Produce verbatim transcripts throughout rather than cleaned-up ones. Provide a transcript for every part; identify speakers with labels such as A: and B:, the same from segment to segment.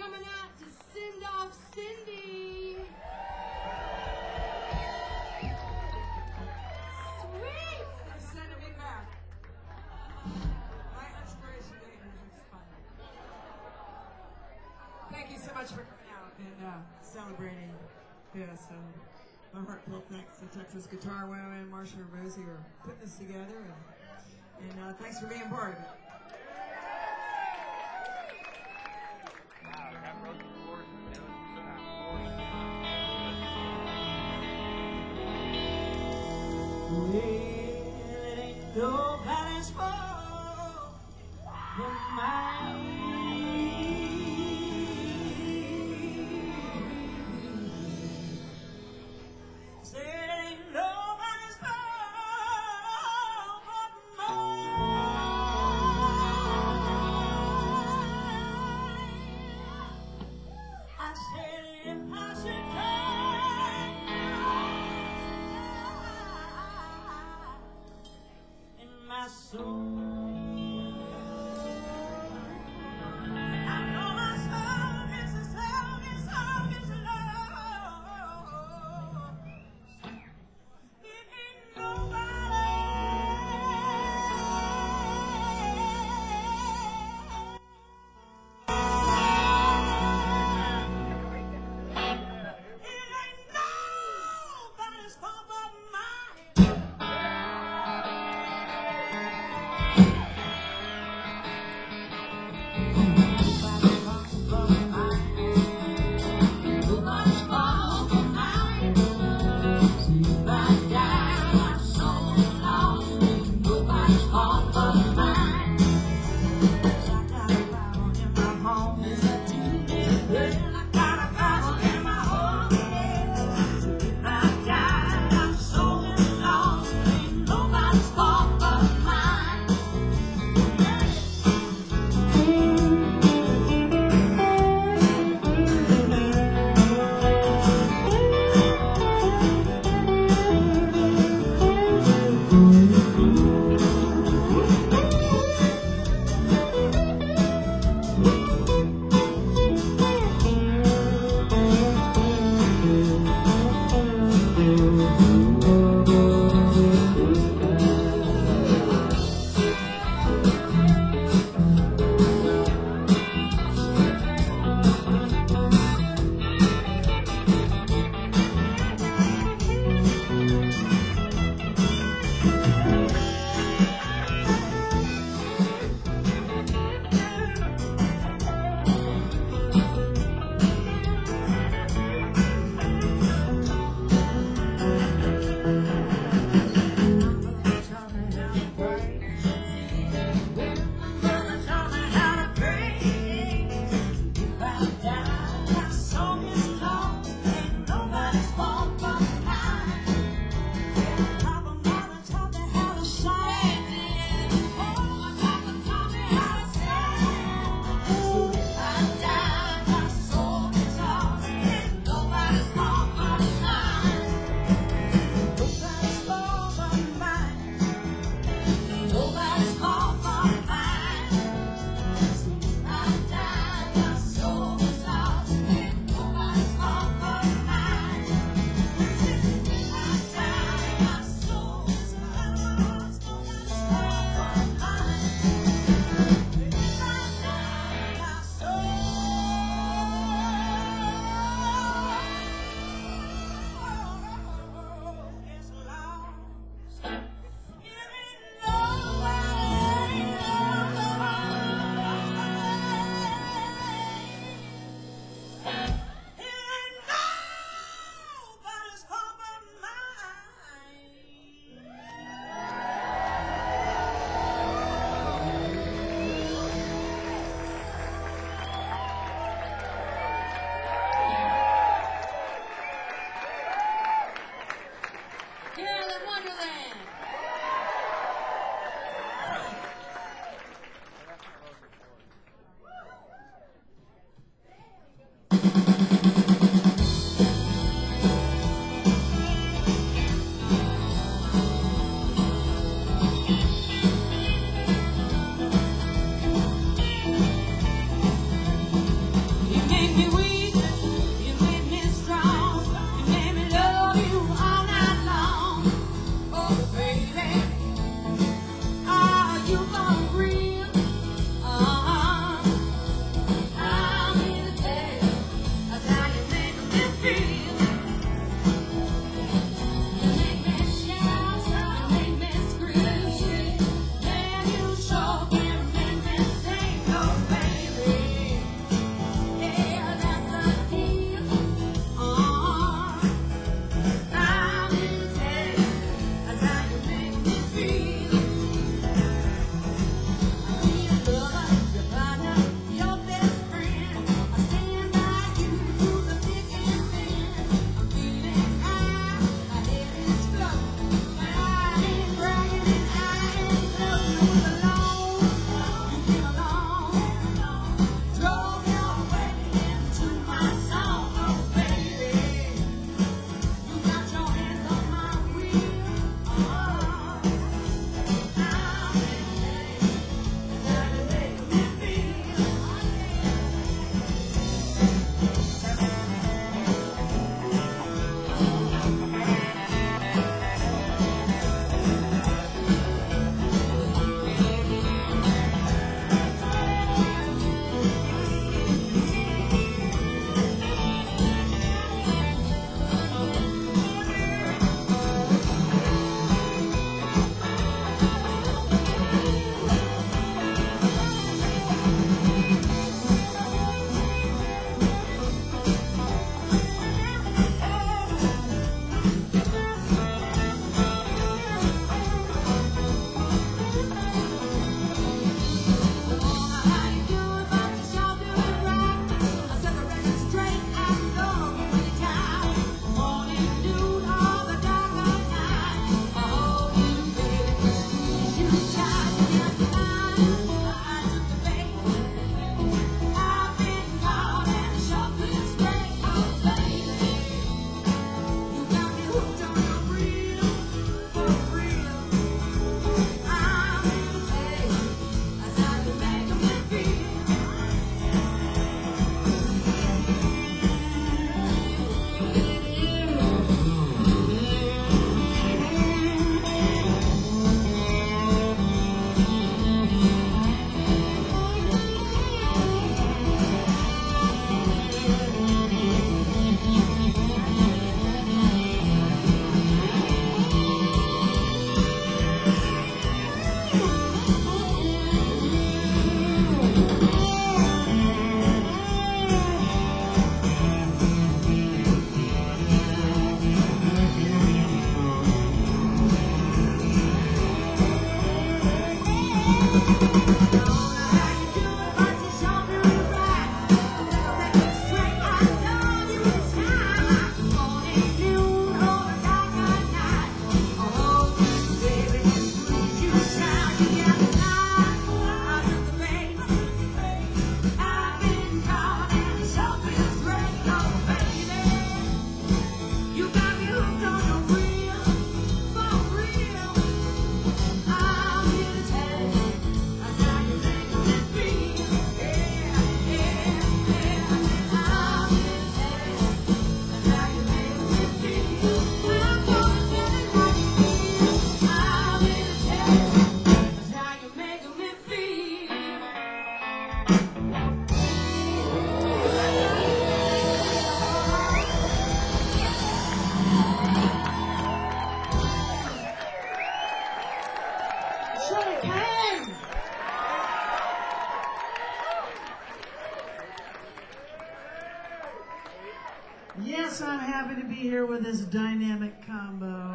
A: coming out to send off Cindy. Sweet!
B: They're sending me back. My inspiration day is fun. Thank you so much for coming out and uh, celebrating this. And my heartfelt thanks to Texas Guitar Women, Marsha and Rosie are putting this together. And, and uh, thanks for being part of it.
C: Well, it ain't nobody's fault but mine. Said it ain't nobody's fault but mine. I said if I should die in my soul, I know my soul is a soul, is soul is love. It ain't nobody. It ain't nobody's fault but mine. Nobody's fault but mine. If I die, my soul is lost. Nobody's fault but mine. I got a Bible in my home. Well, I got a Bible in my home. If I die, my soul is lost. Ain't nobody's fault but mine.
D: Yes, I'm happy to be here with this dynamic combo.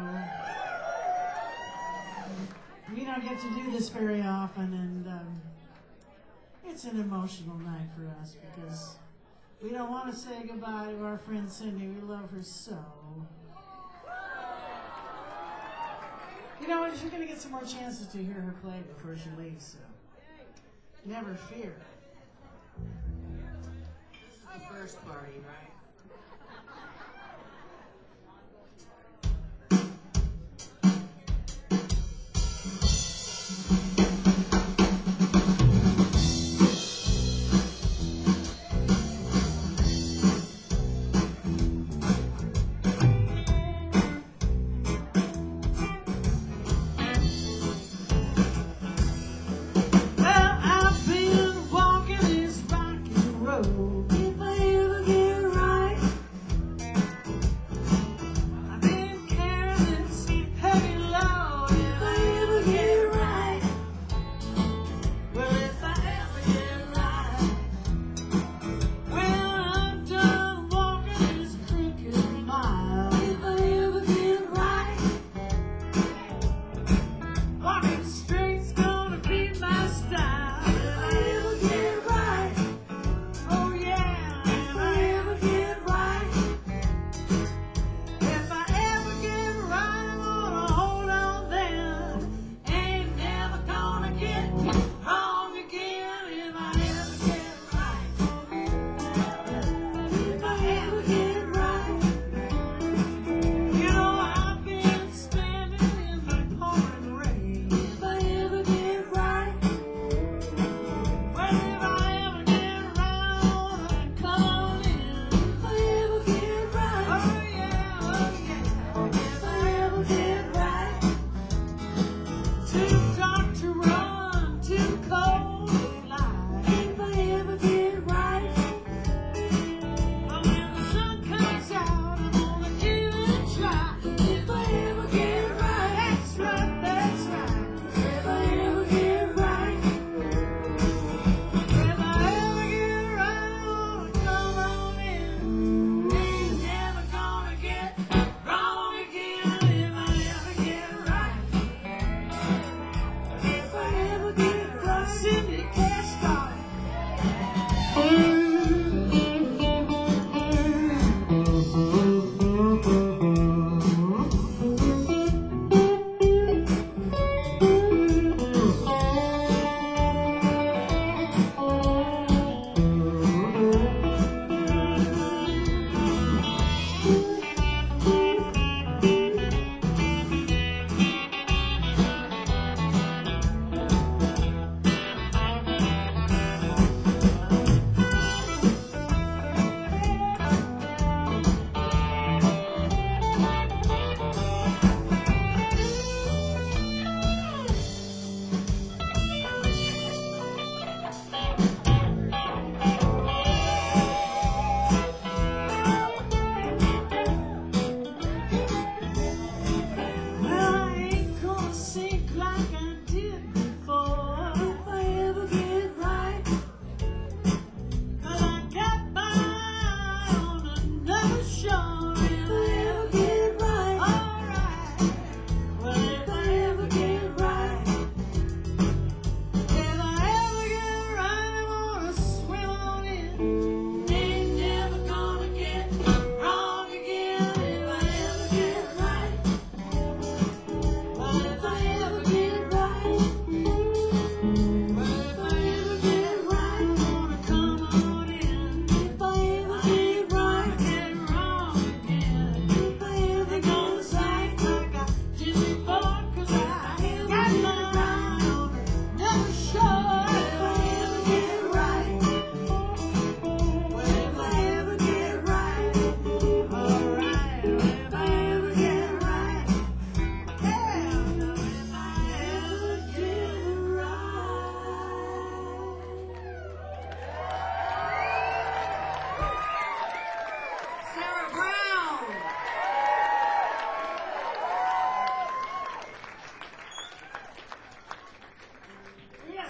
D: We don't get to do this very often, and um, it's an emotional night for us because we don't want to say goodbye to our friend Cindy. We love her so. You know what? You're going to get some more chances to hear her play before she leaves, so never fear. This is the first party, right? Well, I've been walking this rocky road. If I ever get right.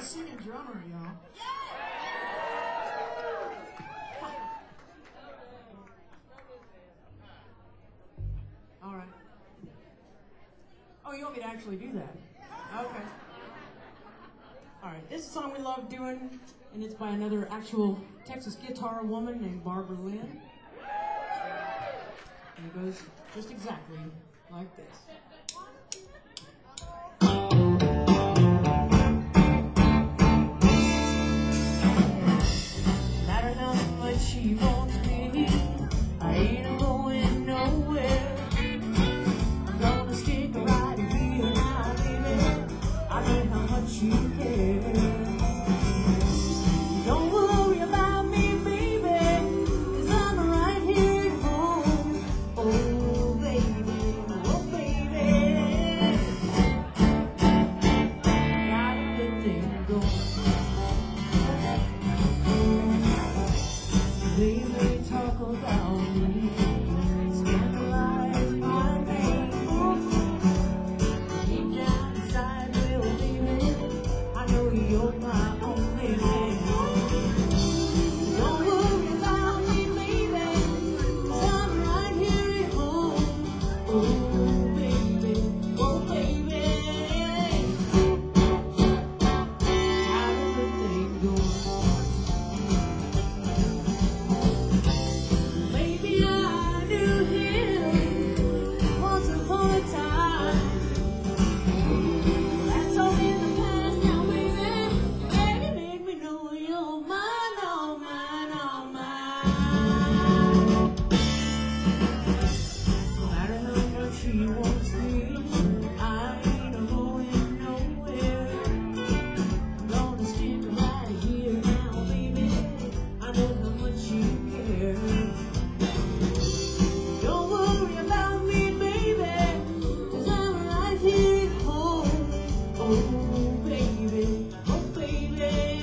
D: singing drummer, y'all.
B: All right. Oh, you want me to actually do that? Okay. All right. This is a song we love doing, and it's by another actual Texas guitar woman named Barbara Lynn. And it goes just exactly like this. Matter how much she wants me, I ain't going nowhere. I'm gonna stick right here now, baby. I know how much you care. Don't worry about me, baby, 'cause I'm right here at home. Oh, baby, oh, baby. Got a good thing going. Baby, talk about me. Scandalize my name. Deep down inside, well, baby, I know you're my only man. Don't worry about me, baby, 'cause I'm right here at home. Oh, baby, oh, baby. Got a good thing going. Maybe I knew him once upon a time. That's all in the past now, baby. Baby, make me know you're mine, oh mine, oh mine. No matter how much he wants me, I ain't going nowhere. I'm gonna stick right here now, baby. I know how much you care. Don't worry about me, baby, 'cause I'm right here at home. Oh, baby, oh, baby.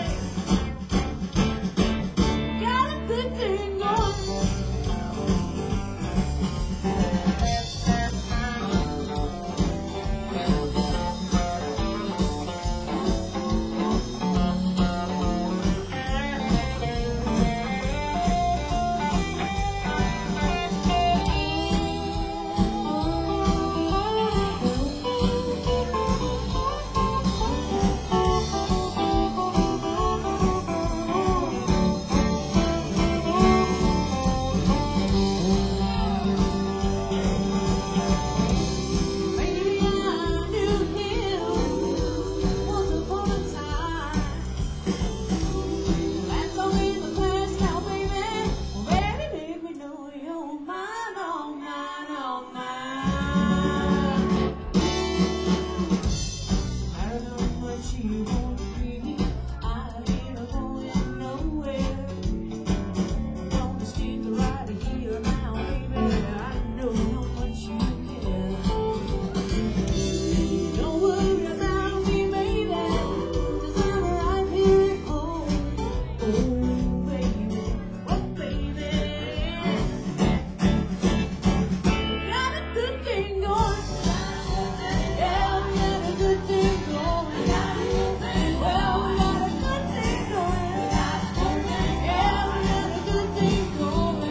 B: Got a good thing going. Maybe I knew him once upon a time. That's all in the past now, baby. Well, baby, make me know you're mine, oh mine, oh mine. Matter how much you want me, I ain't going nowhere. Gonna stick right here now, baby. I know how much you care. Don't worry about me, baby, 'cause I'm right here at home. Oh, baby, oh, baby. Got a good thing going. Yeah, we got a good thing going. Well, we got a good thing going. Yeah, we got a good thing going.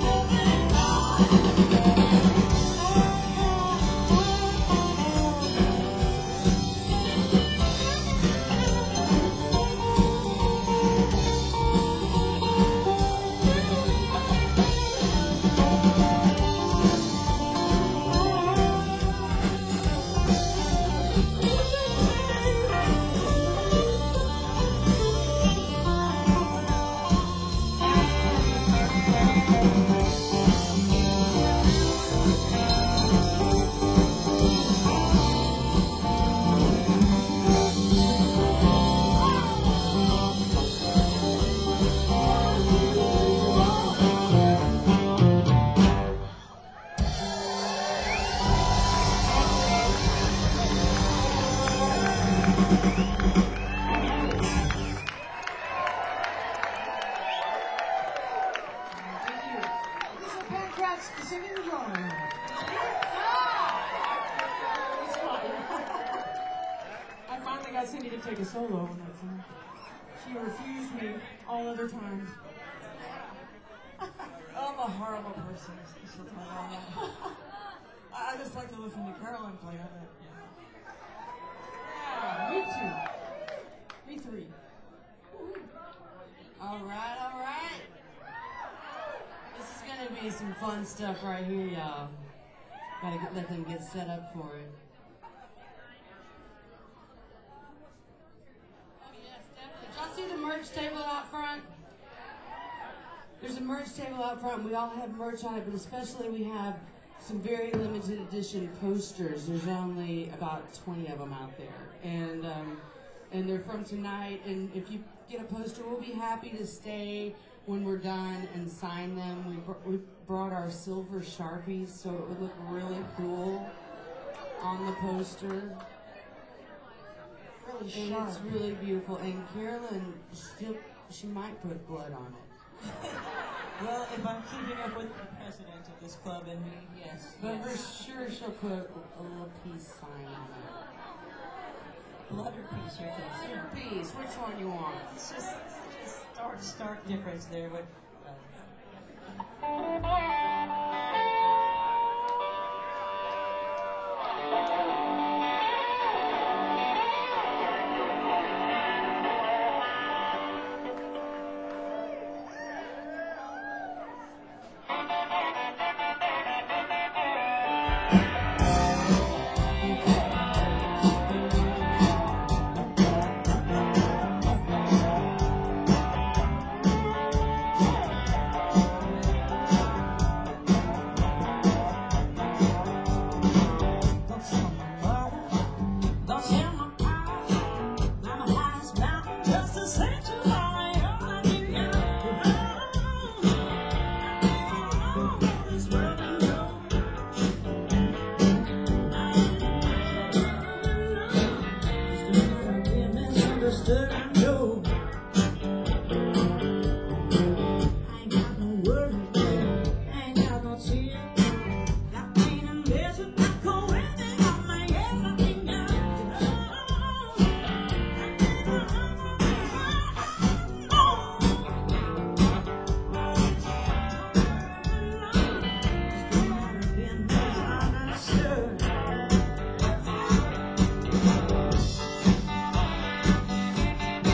D: This is Pancrats singing the drummer.
B: I finally
D: finally got Cindy to take a solo on that song. She refused me all other times.
B: I'm a horrible person. She'll tell you all that. I I just like to listen to Carolyn play it.
D: Yeah, me too. Me three.
E: All right, all right. This is gonna be some fun stuff right here, y'all. Gotta get, let them get set up for it. Oh yes, definitely. Did y'all see the merch table out front? There's a merch table out front. We all have merch on it, but especially we have some very limited edition posters. There's only about twenty of them out there, and um, and they're from tonight. And if you get a poster, we'll be happy to stay when we're done and sign them. We br- we brought our silver Sharpies so it would look really cool on the poster.
D: Really
E: And
D: sharp.
E: it's really beautiful. And Carolyn, she she might put blood on it.
C: Well, if I'm keeping up with the president of this club and me, yes.
E: But
C: yes.
E: for sure she'll put a little peace sign on it.
C: Blood or peace, your case.
E: Your peace, which one you want?
C: It's just such a stark, stark difference there. What, uh, Sure.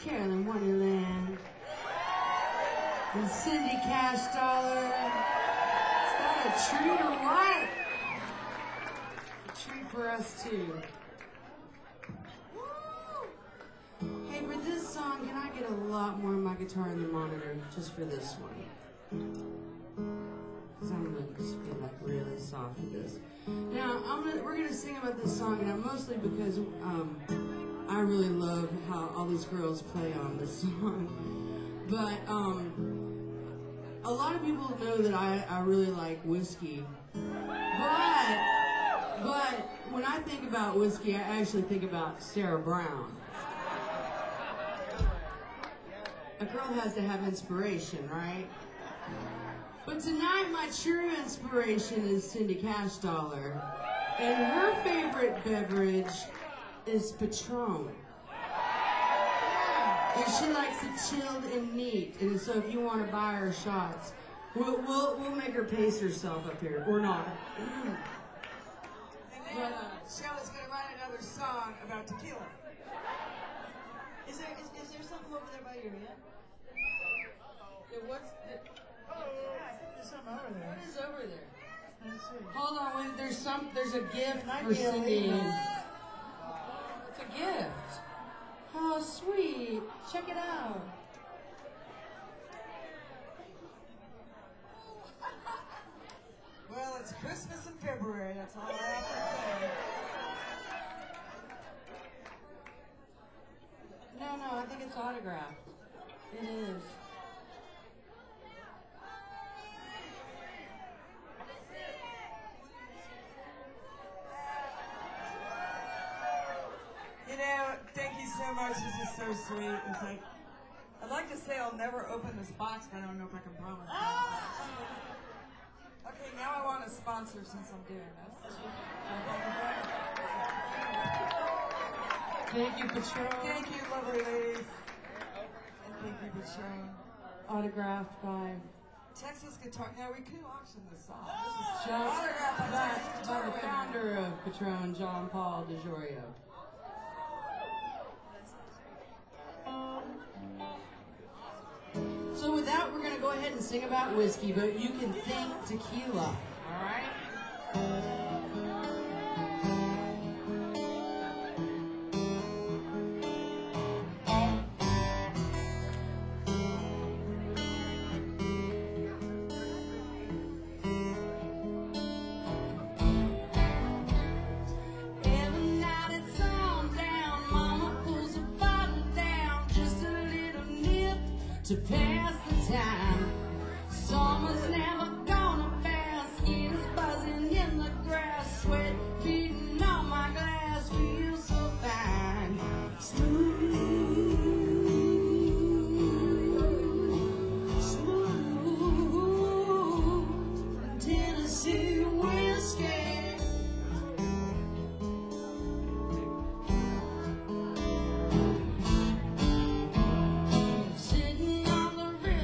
E: Carolyn Wonderland. And Cindy Cash Dollar. Is that a treat or what? A treat for us too. Hey, for this song, can I get a lot more of my guitar in the monitor just for this one? Because I'm gonna just feel like really soft with this. Now, I'm gonna, we're gonna sing about this song, now mostly because um, I really love how all these girls play on this song. But um, a lot of people know that I, I really like whiskey. But, but when I think about whiskey, I actually think about Sarah Brown. A girl has to have inspiration, right? But tonight, my true inspiration is Cindy Cash Dollar. And her favorite beverage is Patron. And she likes it chilled and neat. And so if you want to buy her shots, we'll, we'll, we'll make her pace herself up here. Or not.
B: And then uh, Shelley's going to write another song about tequila.
D: Is there, is, is there something over there by your head?
E: Yeah, what's the,
D: Yeah, I think there's something over there.
E: what is over there?
D: Let's see.
E: Hold on, wait, there's some, there's a gift
D: Might
E: for
D: be a
E: Cindy.
D: leaf.
E: It's a gift. Oh, sweet. Check it out.
B: Well, it's Christmas in February, that's all I have to say.
E: No, no, I think it's autographed. It is.
B: You know, thank you so much. This is so sweet. It's like, I'd like to say I'll never open this box, but I don't know if I can promise that. Okay, now I want a sponsor since I'm doing this.
E: Thank you, Patron.
B: Thank you, lovely ladies. And thank you, Patron.
E: Autographed by
B: Texas Guitar. Now, we could auction this song. This is
E: John,
B: autographed by
E: by,
B: Texas
E: by
B: Guitar
E: the
B: Women.
E: founder of Patron, John Paul DeJorio. So with that, we're going to go ahead and sing about whiskey, but you can think tequila, all right? Every night it's on down, Mama pulls a bottle down, just a little nip to pass the time. Summer's never gonna pass, skin is buzzing in the grass, sweat beating on my glass, feels so fine. Smooth, smooth, Tennessee whiskey. Sitting on the river.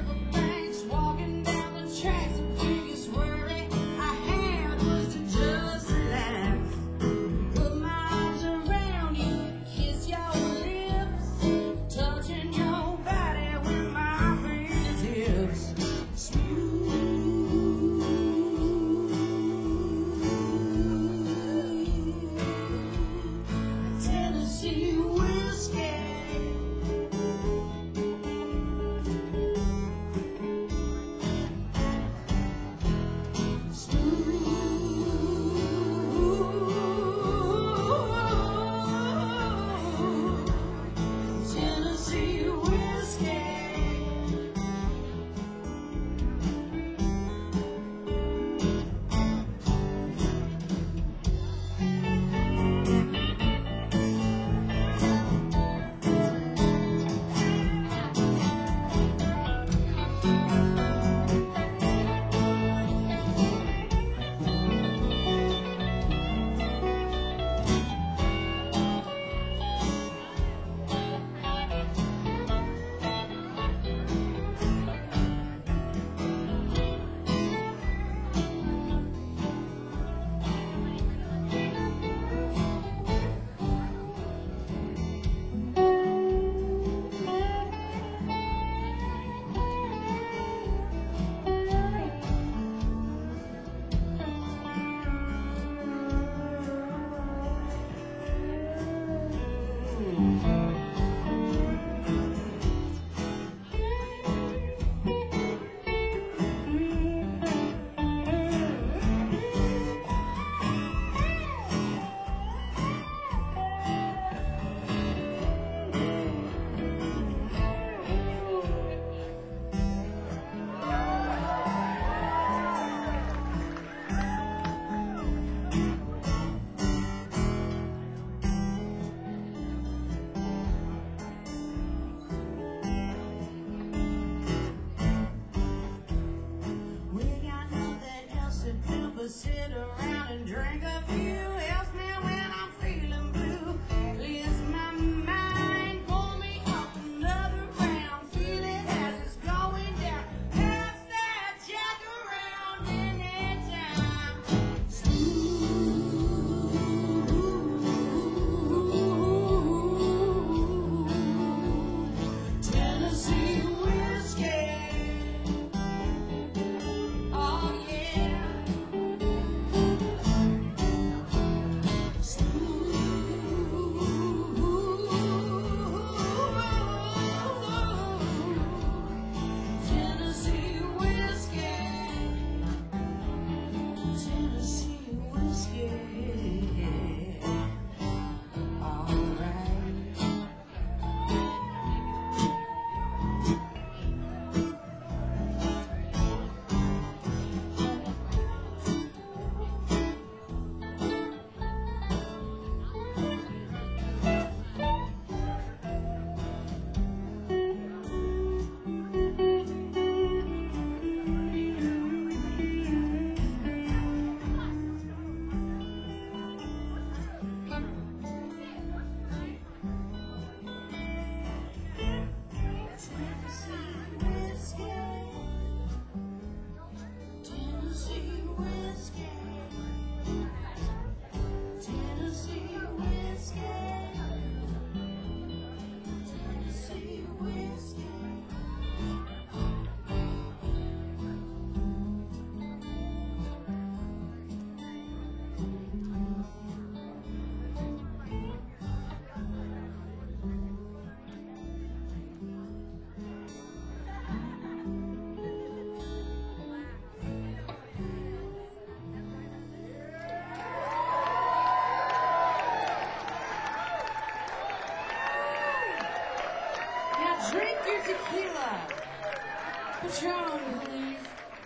E: Drink your tequila. Patron, please.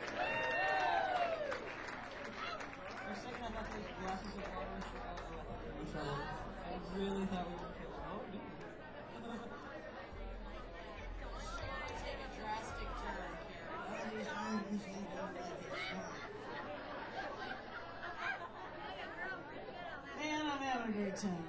C: For a second, I thought those glasses of water were in trouble. I really thought we were kidding. Oh, dude.
E: Take a drastic turn,
D: Man, I'm having a great time.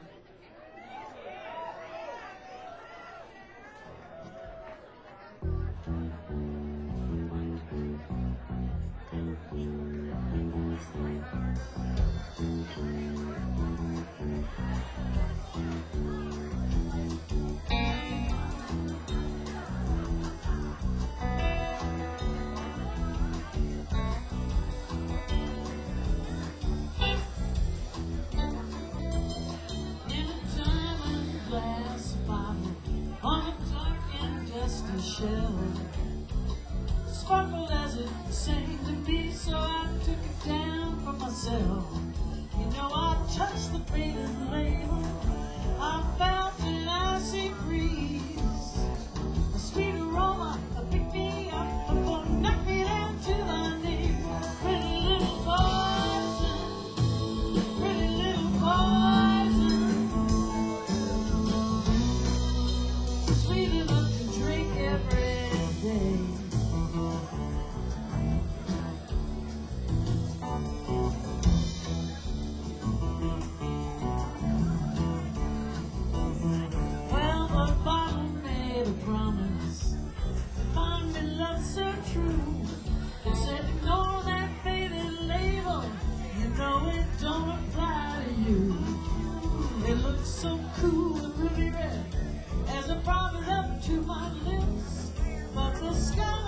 C: In a diamond glass bottle, on a dark and dusty shelf, sparkled as it sang to me, so I took it down for myself. You know, I touched the faded label, I felt an icy breeze, a sweet aroma, a pick me up, before knocked me down to my knees. Pretty little poison, pretty little poison, sweet enough to drink every day. Well, the bottle made a promise to find me love so true. It said, ignore that faded label, you know it don't apply to you. It looked so cool and ruby red as it brought it up to my lips, but the sky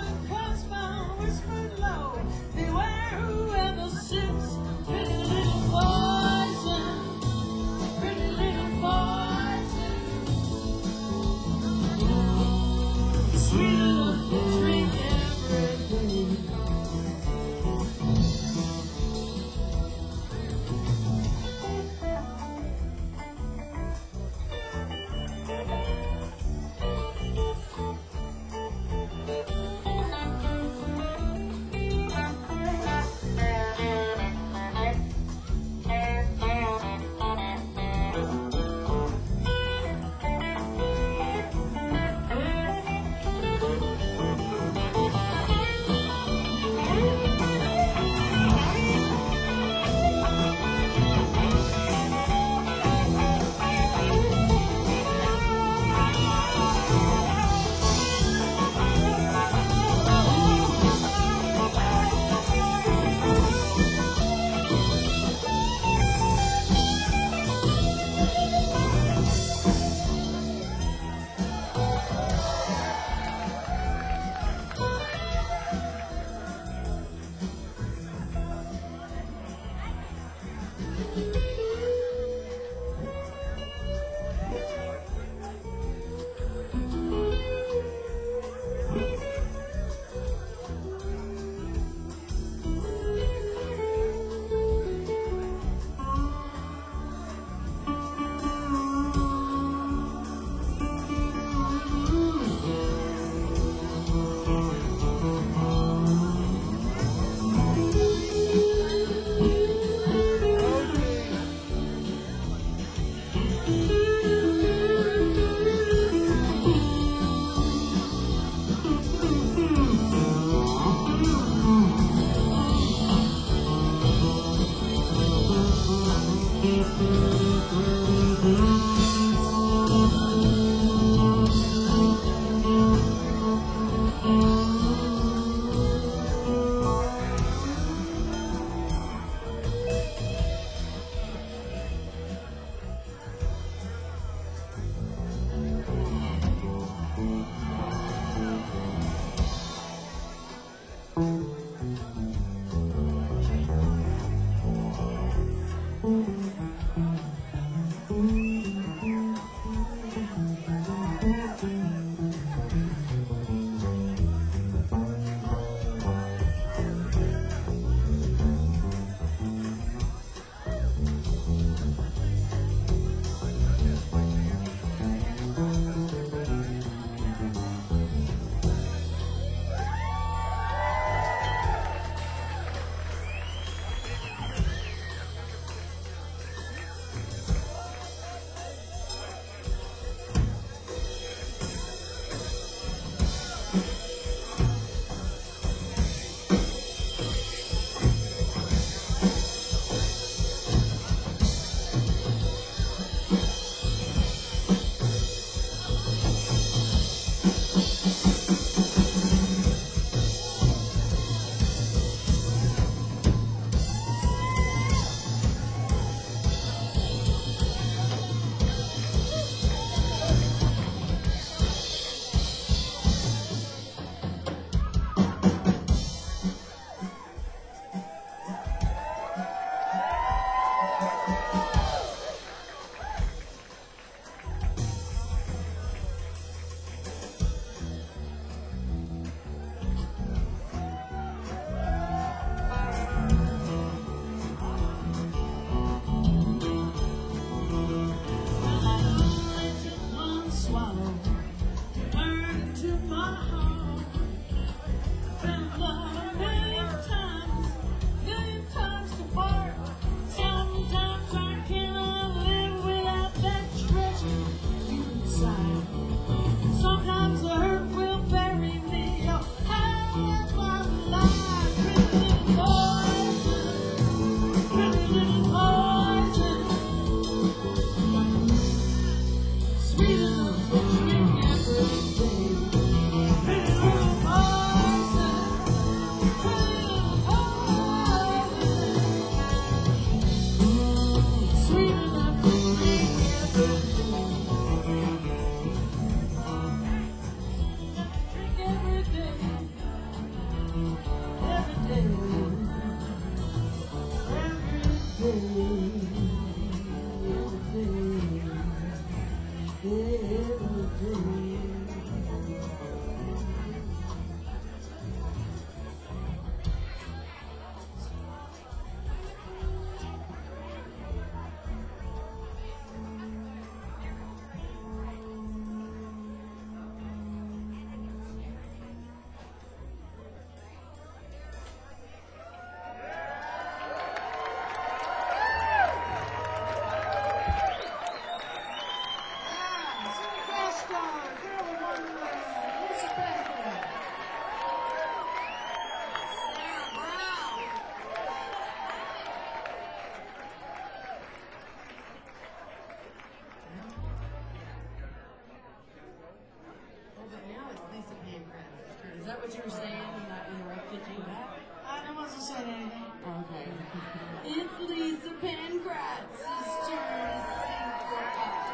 E: Is that what you were saying when I interrupted you?
D: I wasn't saying anything.
E: Okay. It's Lisa Pankratz' turn to sing for us.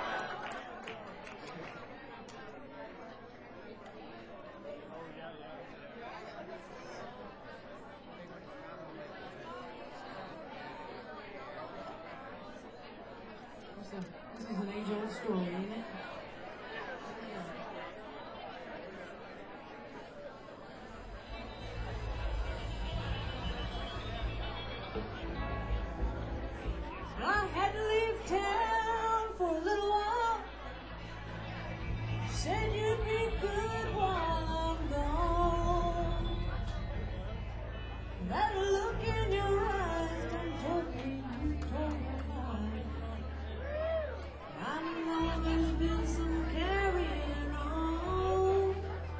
E: This is an age-old story, ain't it? I had to leave town for a little while. Said you'd be good while I'm gone. That look in your eyes done told me you told me mine. I know there's been some carrying on.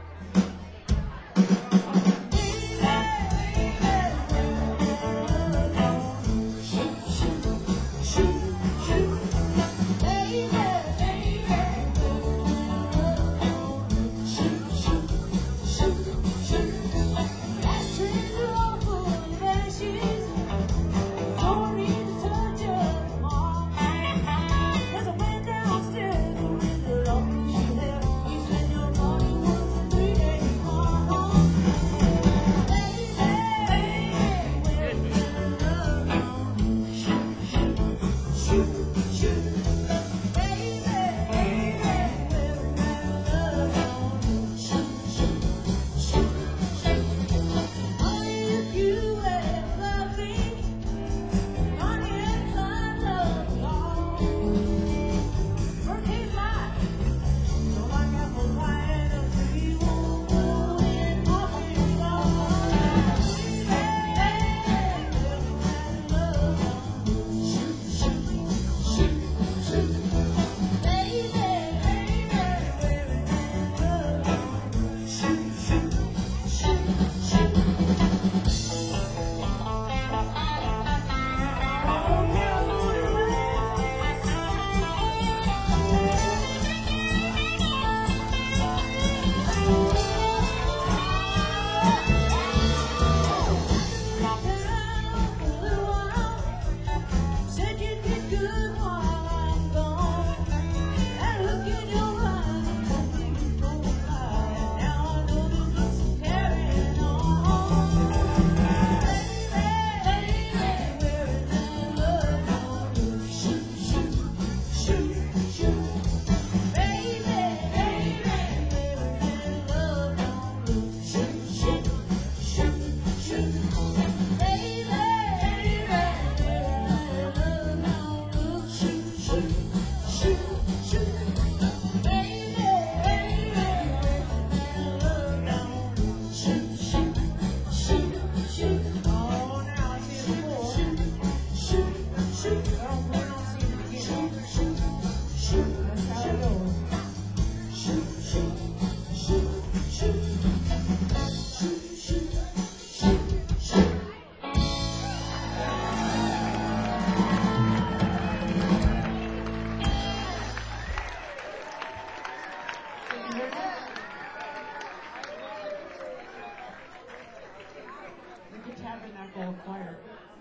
E: Tabernacle Choir.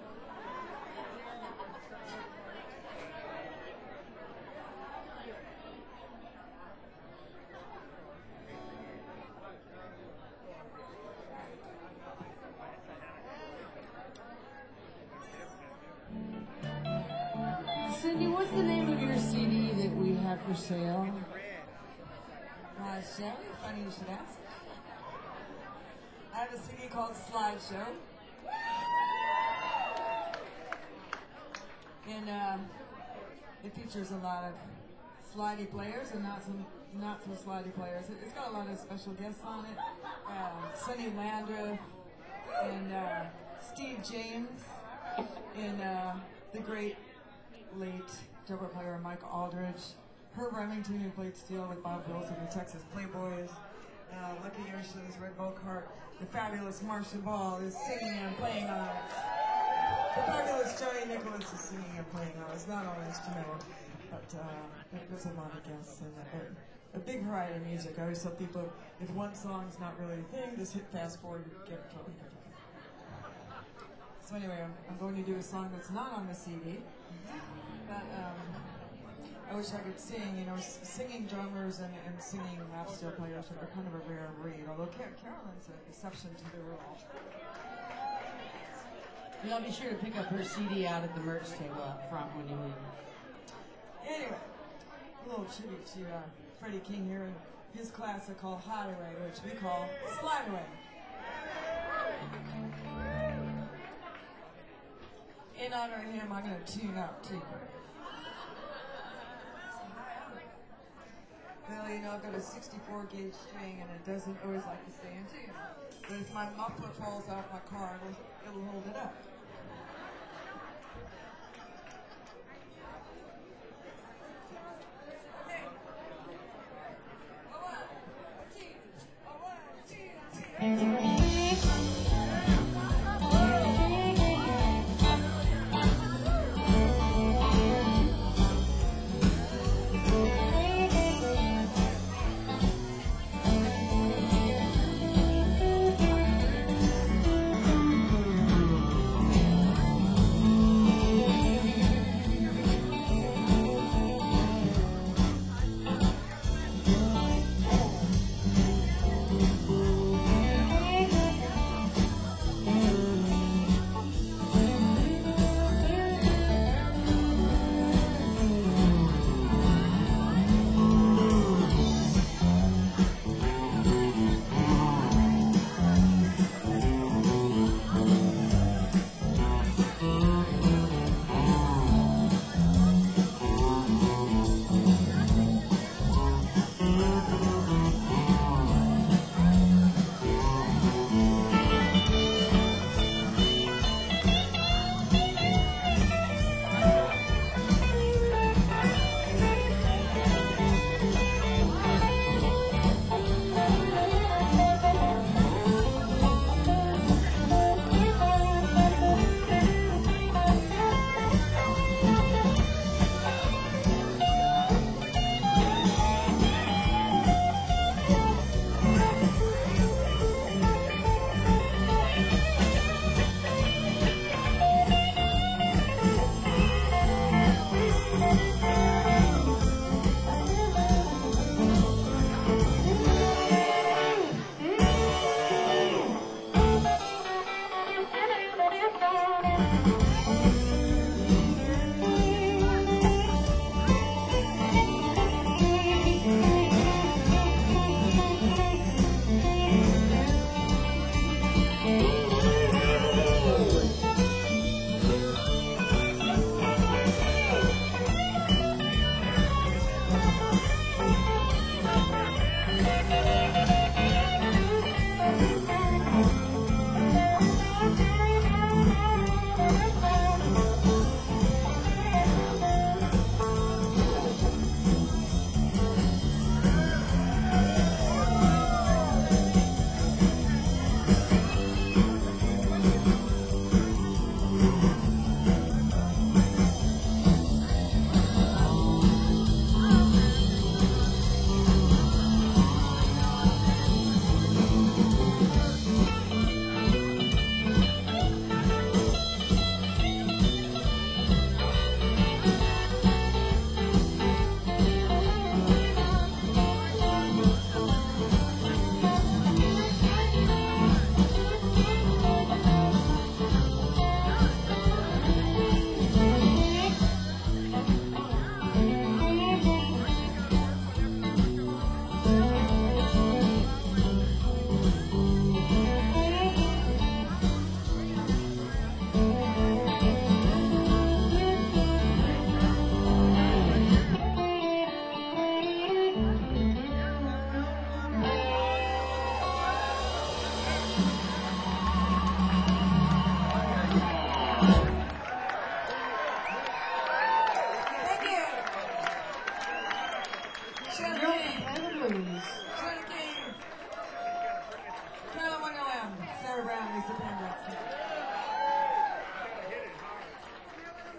E: Cindy, what's the name of your C D that we have for sale?
B: Uh, Shelly, funny you should ask. I have a C D called Slideshow. And um, it features a lot of slidey players and not some not so slidey players. It, it's got a lot of special guests on it. Uh, Sonny Landreth and uh, Steve James and uh, the great late trumpet player Mike Aldridge. Herb Remington, who played steel with Bob Wilson and the Texas Playboys. Uh, Lucky Oceans, Red Volkart. The fabulous Marcia Ball is singing and playing on it. The fabulous Johnny Nicholas is singing and playing on it. It's not all instrumental, but uh, there's a lot of guests in that. a big variety of music. I always tell people, if one song's not really a thing, just hit fast forward and get it totally different. So anyway, I'm, I'm going to do a song that's not on the C D, but um, I wish I could sing. You know, s- singing drummers and, and singing lap steel players are kind of a rare breed, although Car- Carolyn's an exception to the rule.
E: And I'll be sure to pick up her C D out at the merch table up front when you leave.
B: Anyway, a little tribute to uh, Freddie King here and his classic called Hideaway, which we call Slide Away. In honor of him, I'm going to tune up too. Well, you know, I've got a sixty-four gauge string and it doesn't always like to stay in tune. But if my muffler falls out my car, it'll, it'll hold it up. Okay. A one, two, a one, two, two.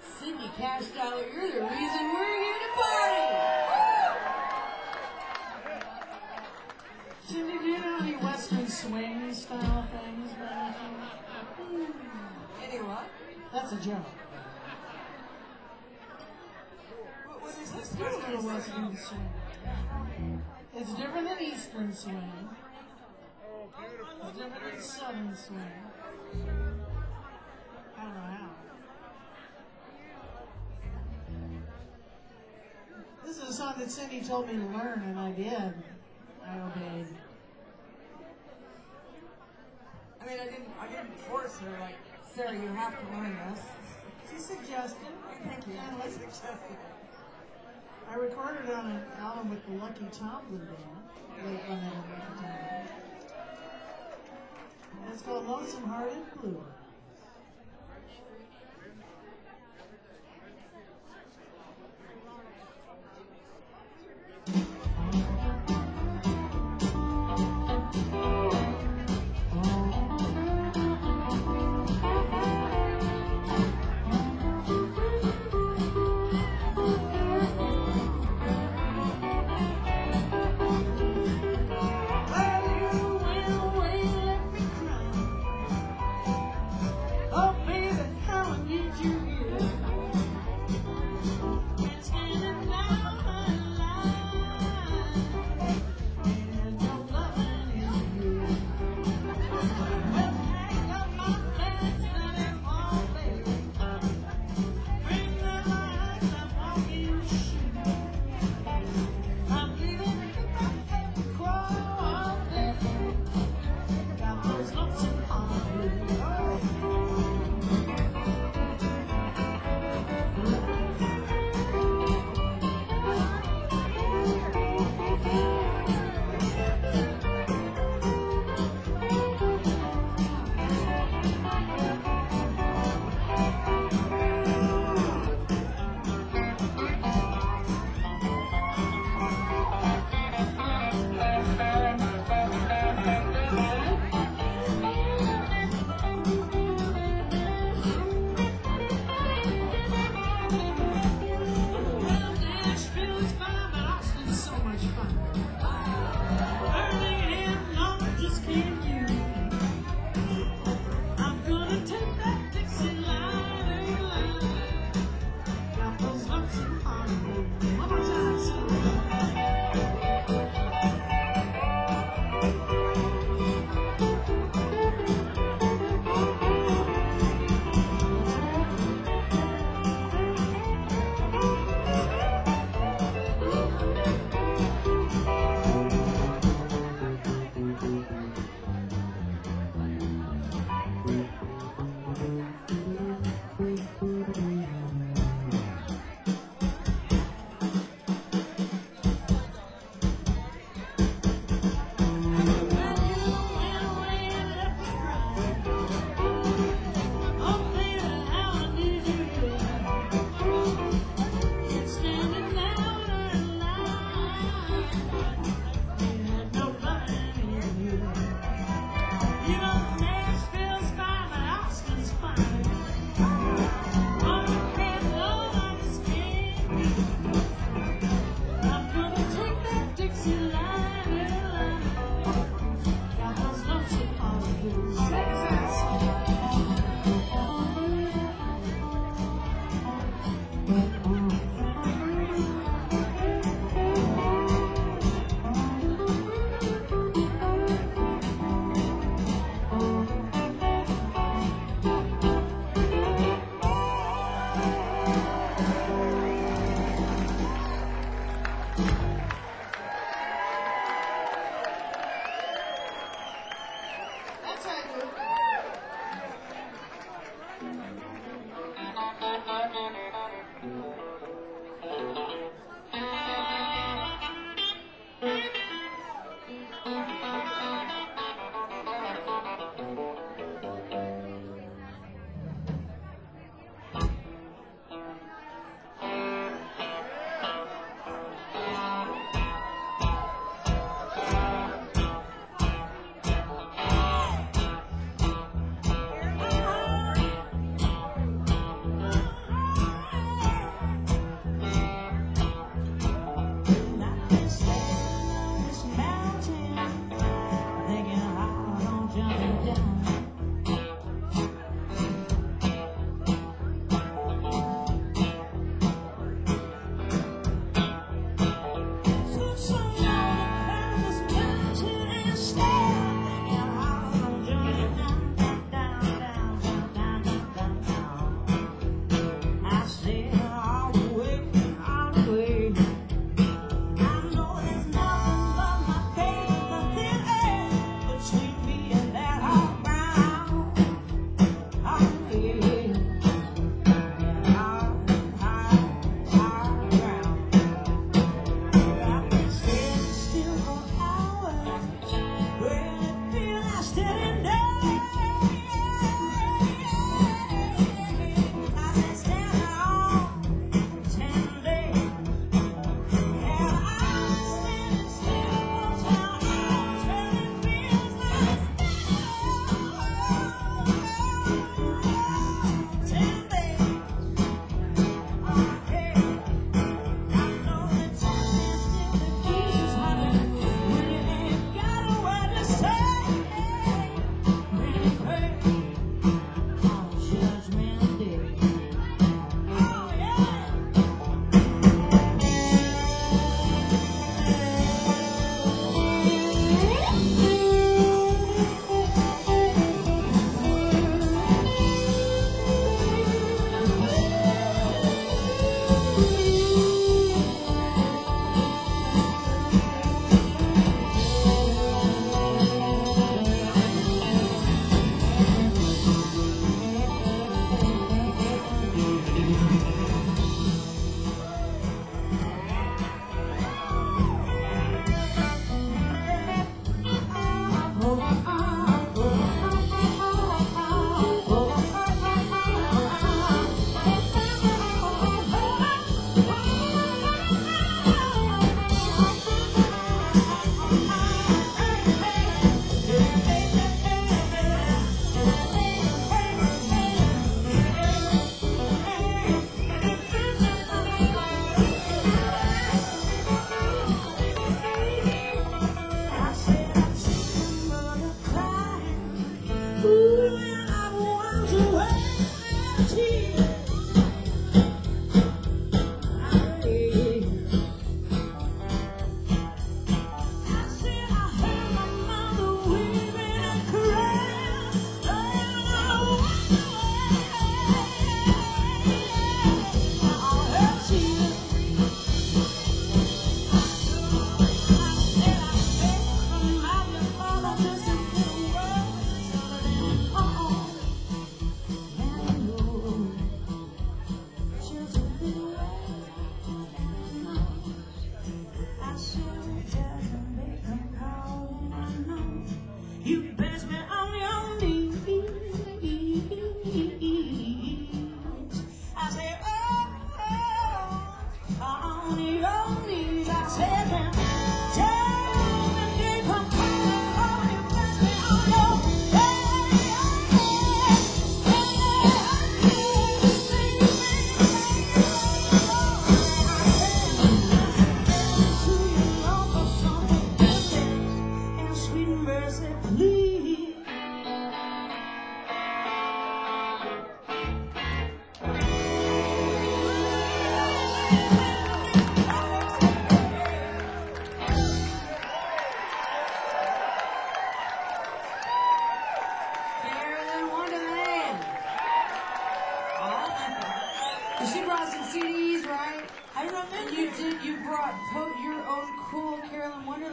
E: Cash Dollar, you're the reason we're here to party!
D: Cindy, do you know any Western swing style things? by any chance?
B: Any what?
D: That's a joke.
B: What, what is
D: Let's
B: this?
D: do a little Western swing. It's different than Eastern swing. It's different than Southern swing. I don't know how. This is a song that Cindy told me to learn, and I did. I obeyed.
B: I mean, I didn't, I didn't force her, like, Sarah, you have to learn this.
D: She suggested.
B: Thank you.
D: And
B: I
D: let's-
B: suggested it.
D: I recorded on an album with the Lucky Tomlin Band. Late one night at Lucky Tomlin. And it's called Lonesome Hearted Blue. Well, you went away, left me crying.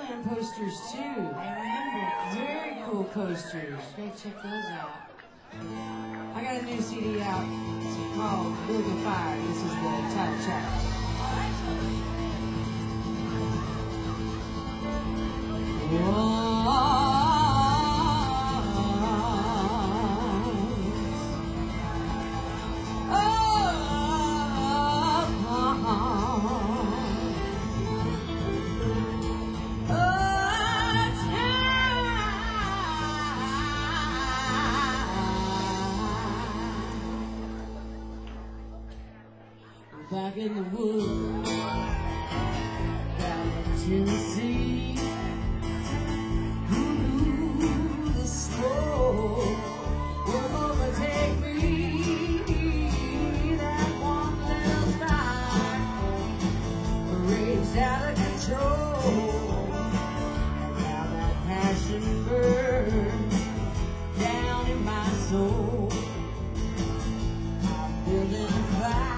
E: Disneyland posters too.
D: I remember it.
E: Very cool coasters. Go check those out. I got a new C D out. It's called Build a Fire. This is the title track. Back in the woods, down in Tennessee, ooh, the snow will overtake me. That one little fire raged out of control. Now that passion burns down in my soul. I'm building a fire.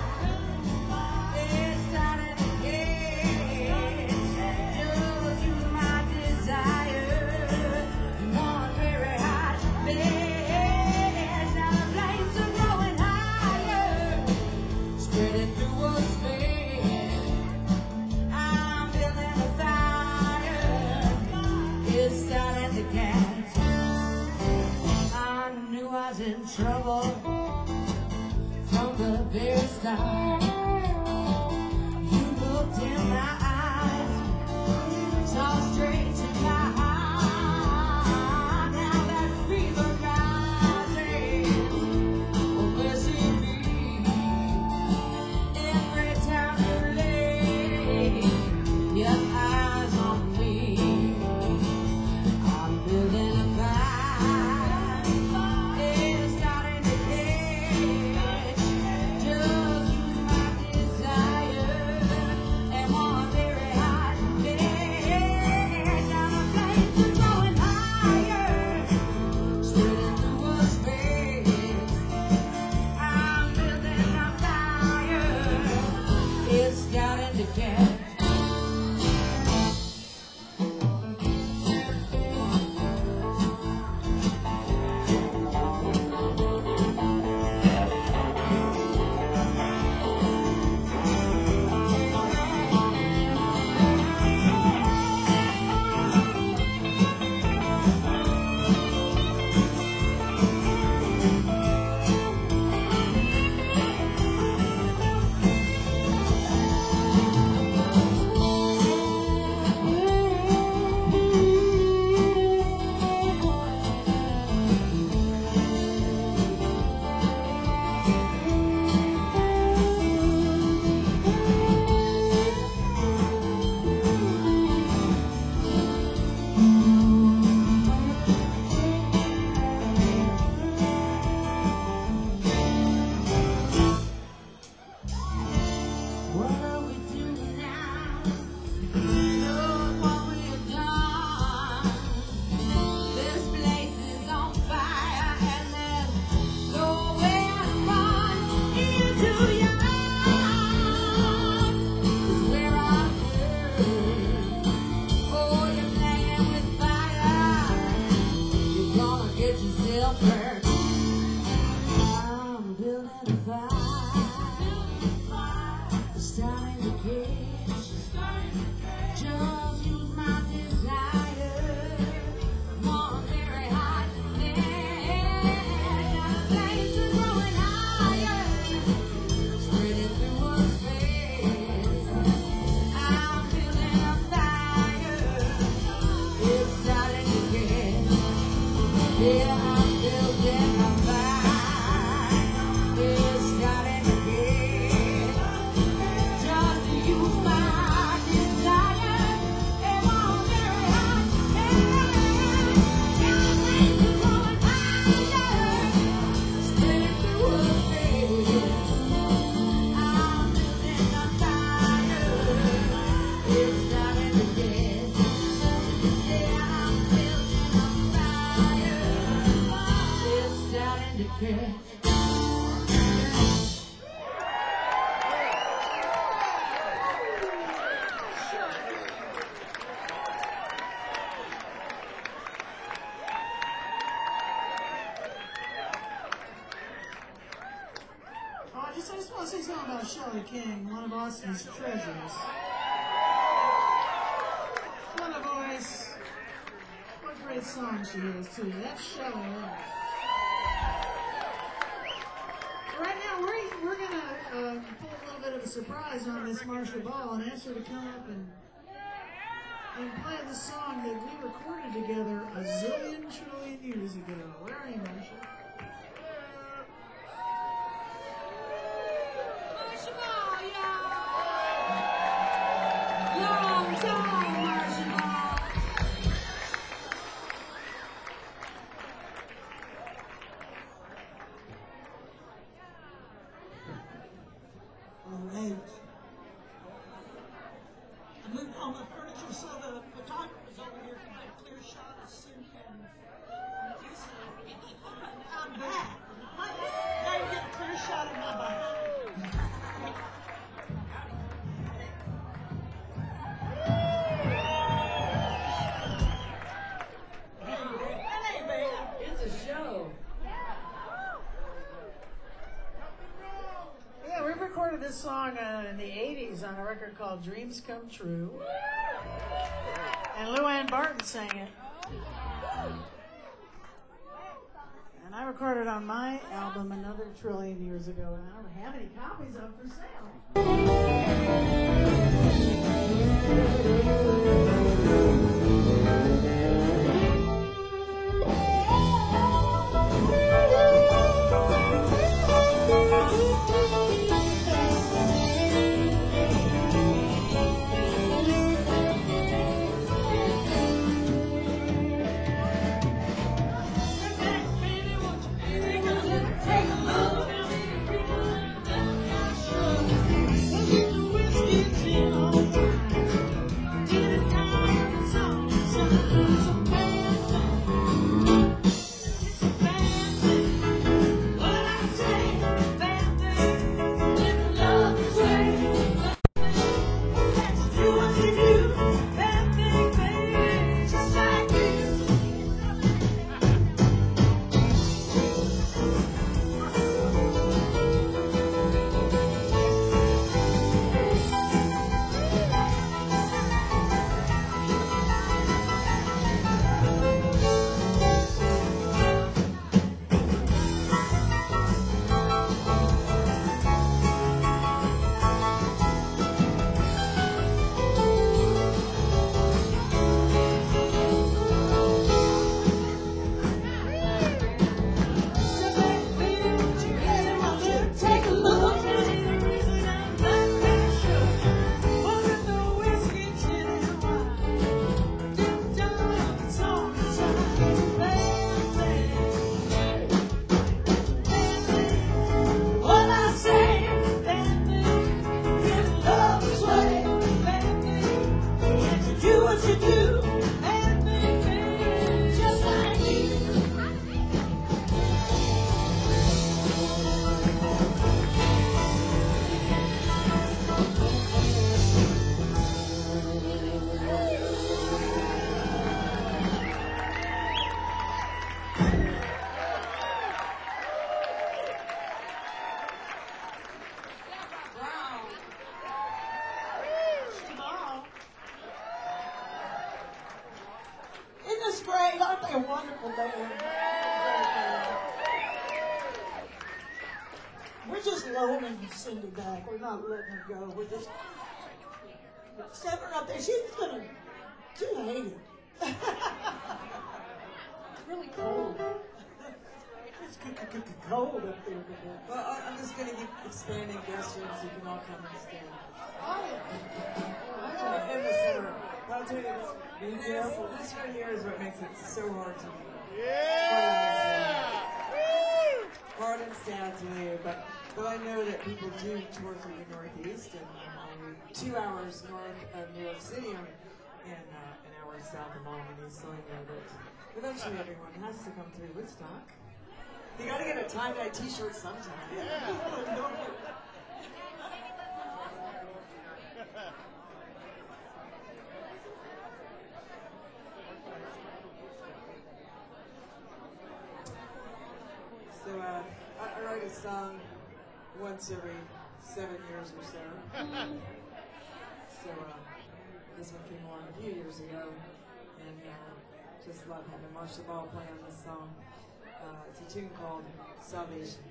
E: In trouble from the very start. You looked in my eyes, saw straight to my heart. Now that fever rising, oh mercy me. Every time you lay your eyes on me, I'm building a fire.
D: Shelley King, one of Austin's treasures. What a voice. What great song she is, too. That's Shelley. Right now, we're, we're going to uh, pull a little bit of a surprise on Miss Marsha Ball and ask her to come up and, and play the song that we recorded together a zillion trillion years ago. Where are you, Marsha?
E: Marcia Ball, y'all! Long time, Marcia Ball!
C: All right. I moved all the furniture so the photographer's over here can get a clear shot of Cindy and Lisa. I'm back. Now you get a clear shot of my behind. Hey, babe.
E: It's a show.
D: Yeah, we recorded this song uh, in the eighties on a record called Dreams Come True. And Luann Barton sang it. And I recorded on my album another trillion years ago, and I don't have any copies of it for sale.
C: We're just loaning Cindy back. We're not letting her go. We're just setting her up there. She's gonna, she hate it. It's really cold. It's c- c- c- cold up there today.
B: Well, I- I'm just going to keep expanding gestures so you can all come and stand.
C: Oh, yeah.
B: In the center. But I'll tell you this. This, this right here is what makes it so hard to me. Yeah! Hard and sad to me, but, but I know that people do tour through the Northeast, and I'm two hours north of New York City and, and uh, an hour south of Albany, so I know that eventually everyone has to come through Woodstock. You gotta get a tie-dye t-shirt sometime. Yeah. So uh, I, I write a song once every seven years or so. So uh, this one came along a few years ago, and uh, just love having Marsha Ball play on this song. Uh, it's a tune called Salvation.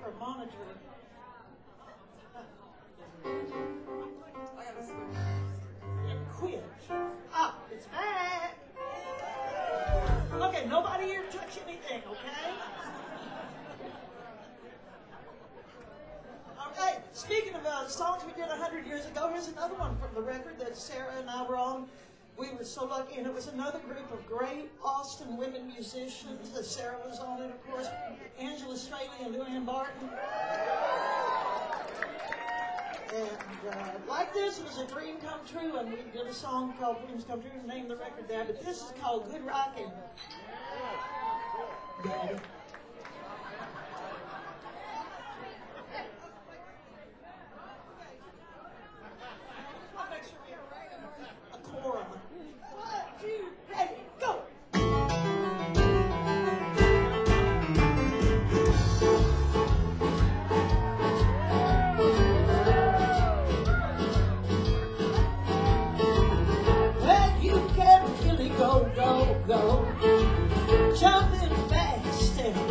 C: for a monitor. It quit. Ah, it's back. Okay, nobody here touch anything, okay? Okay, speaking of uh, songs we did one hundred years ago, here's another one from the record that Sarah and I were on. We were so lucky, and it was another group of great Austin women musicians that Sarah was on it, of course, Angela Straley and Luann Barton. And uh, like this, it was a dream come true, and we did a song called Dreams Come True and named the record that, but this is called Good Rockin'. Daddy. I'll make sure we have a quorum. One, two, ready, go! Well, you can really go, go, go, jumping fast and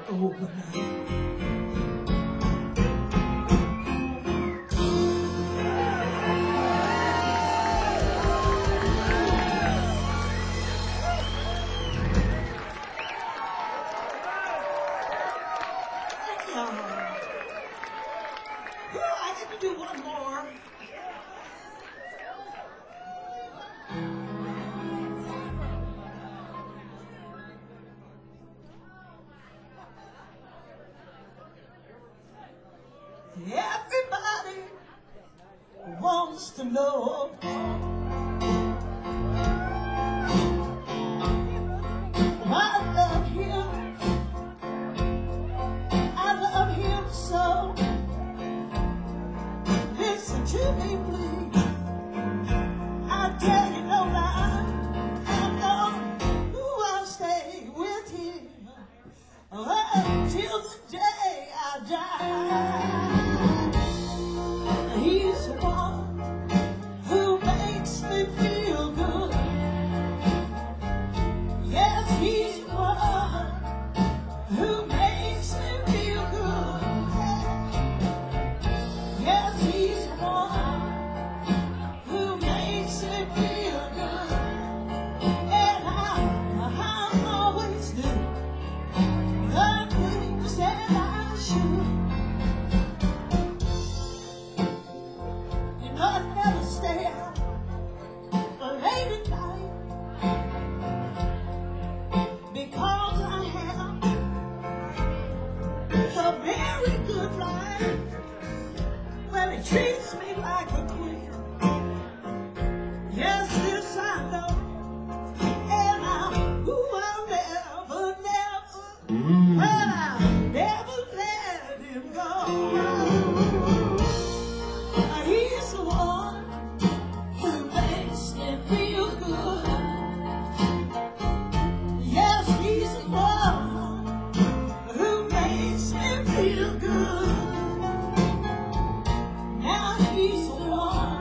C: open up. Thank y'all. Well, I get to do one more. Everybody wants to know I love him. I love him so. Listen to me, please. I tell you no lie. I know who I'll stay with him until the day I die. He's the one who makes me feel good. Yes, he's the one who makes me feel good. Yes, he's the one who makes me feel good. And I, I always do the things that I should. You know, I never stay out late at night because I have a very good life. Well, he treats me like a queen. Yes, this I know. And I, ooh, I'll never, never, well, I'll never let him go. He's the one who makes me feel good. Yes, he's the one who makes me feel good. Now he's the one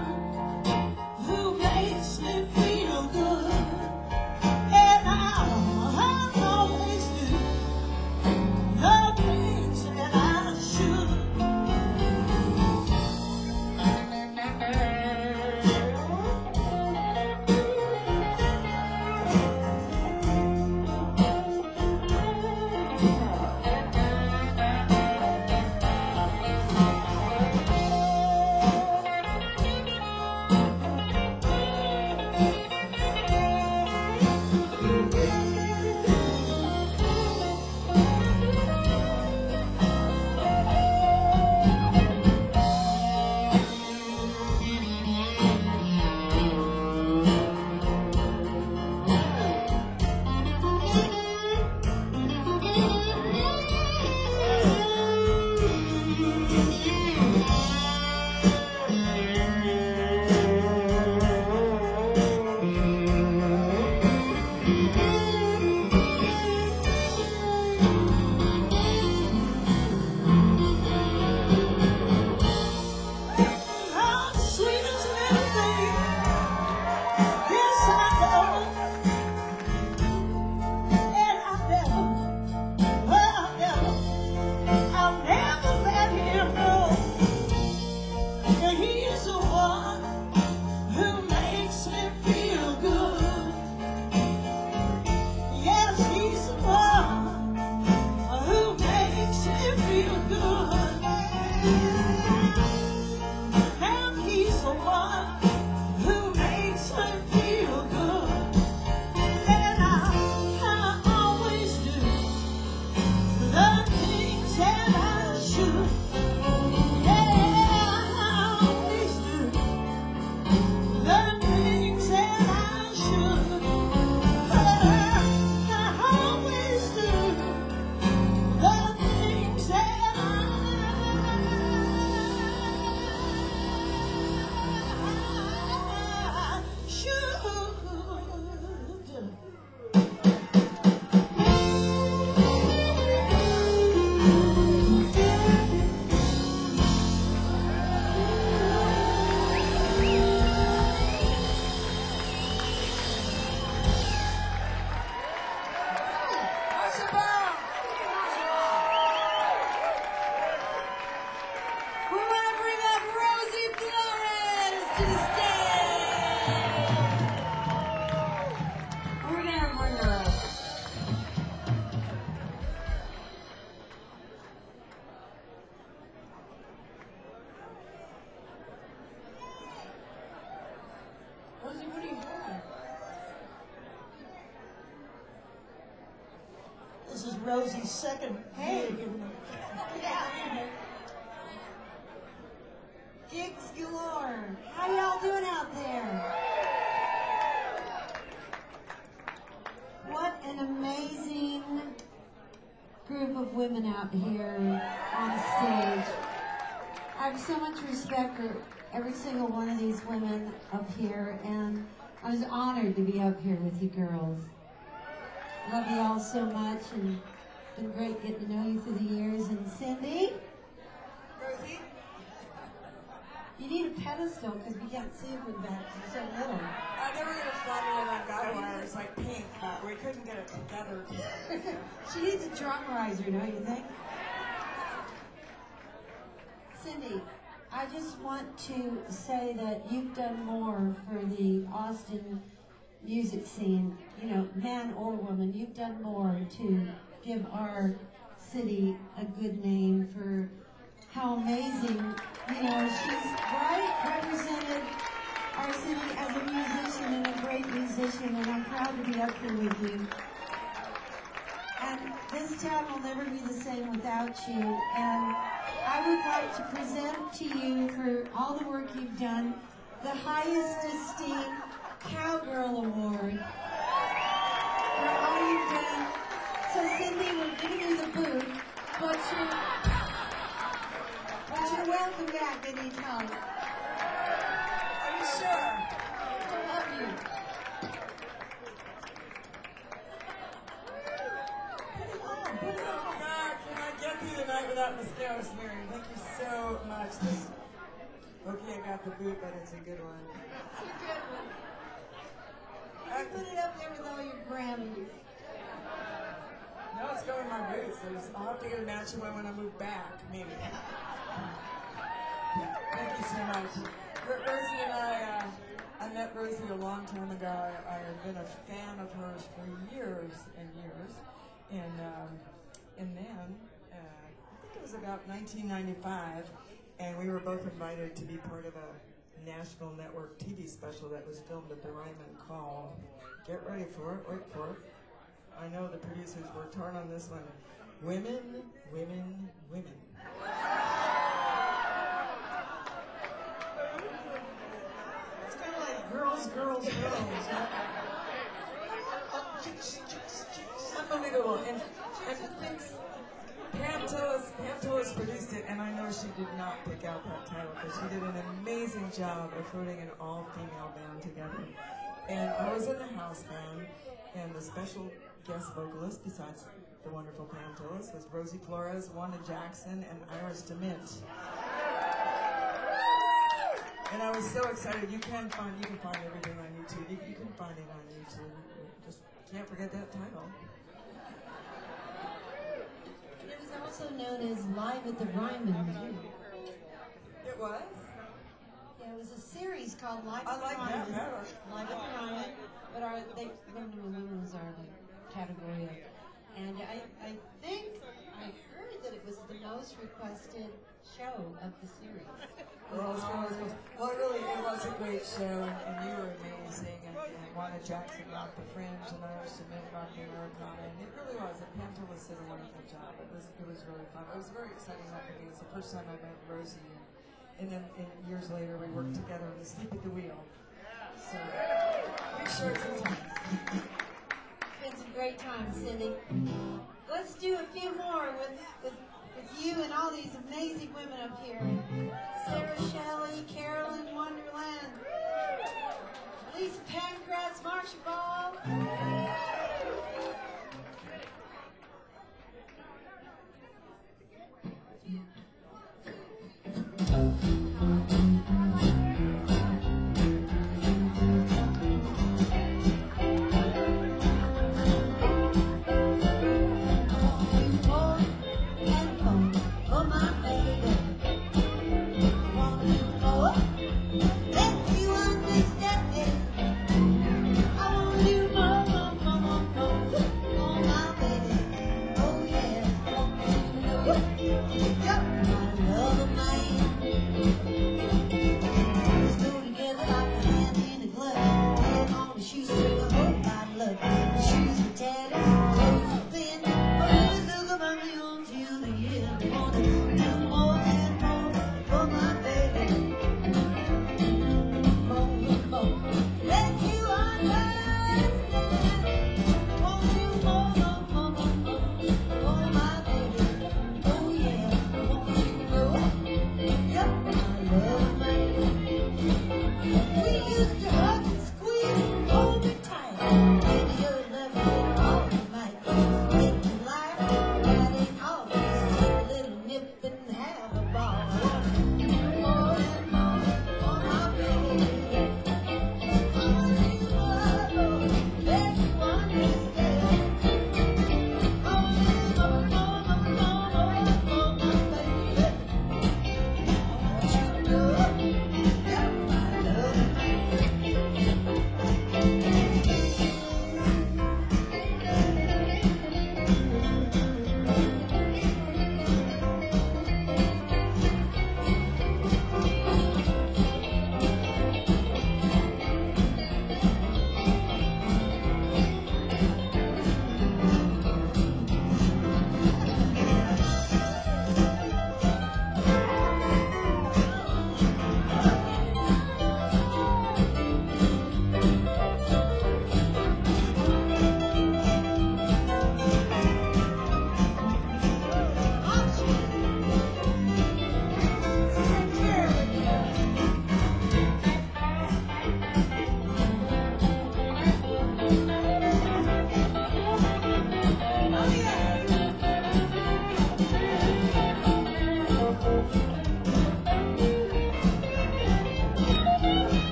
C: Rosie's second
F: Hey.
C: gig. in the-
F: Yeah. Gigs galore. How y'all doing out there? What an amazing group of women out here on stage. I have so much respect for every single one of these women up here, and I was honored to be up here with you girls. Love you all so much, and it's been great getting to know you through the years. And Cindy?
B: Rosie?
F: You need a pedestal because we can't see from back. You're so little.
B: I never would have thought it on guy wires like pink, but we couldn't get it together.
F: She needs a drum riser, don't you think? Cindy, I just want to say that you've done more for the Austin music scene, you know, man or woman. You've done more to give our city a good name for how amazing, you know, she's right represented our city as a musician and a great musician, and I'm proud to be up here with you. And this town will never be the same without you. And I would like to present to you, for all the work you've done, the highest esteemed Cowgirl Award for all you've done. So Cindy, we're giving you the boot, but you're, but you're welcome back anytime.
B: Are you sure?
F: I love you.
B: Oh, God, can I get through the night without mascara smearing? Thank you so much. This, okay, I got the boot, but it's a good one.
F: It's a good one. You put it up there with all your Grammys.
B: No, it's going in my boots. There's, I'll have to get a matching one when I move back, maybe. Thank you so much. R- Rosie and I, uh, I met Rosie a long time ago. I, I had been a fan of hers for years and years. And, um, and then, uh, I think it was about nineteen ninety-five, and we were both invited to be part of a national network T V special that was filmed at the Ryman called, get ready for it, wait for it. I know the producers worked hard on this one. Women, women, women.
D: It's kind of like girls, girls, girls.
B: Unbelievable. And, and Pam Tillis, Pam Tillis produced it, and I know she did not pick out that title because she did an amazing job of putting an all-female band together. And I was in the house band, and the special guest vocalist, besides the wonderful Pam Tillis, was Rosie Flores, Wanda Jackson, and Iris DeMint. And I was so excited. You can find you can find everything on YouTube. You, you can find it on YouTube. Just can't forget that title.
F: It was also known as Live at the Ryman, too.
B: It was?
F: Yeah, it was a series called Live
B: I
F: at the
B: like that
F: Ryman.
B: better.
F: Live at the Ryman. But our, they, women and women was our category of. And I, I think, I heard that it was the most requested show of the series.
B: Girls, girls, girls. Well, really, it was a great show, and, and you were amazing, and, and Wanda Jackson rocked the Fringe, and Iris DeMint rocked the Americana, and it really was. And Pam Tillis did a wonderful job. It was, it was really fun. It was very exciting that day. It was the first time I met Rosie, and, and then and years later we worked together on the Sleep at the Wheel. So, big shirts and ties.
F: Been some great times, Cindy. Let's do a few more with, with, with you and all these amazing women up here. Sarah Shelley, Carolyn Wonderland, Lisa Pankratz, Marsha Ball. Oh my baby, I want you more. Let you understand. I want you more, more, more, more, more. Oh my baby, oh yeah, I want you to know. Yep, I love a man. Let's go together like a hand in a glove. Put on the shoestring, a whole lot of love. The shoes were tattered, clothes were thin, but it was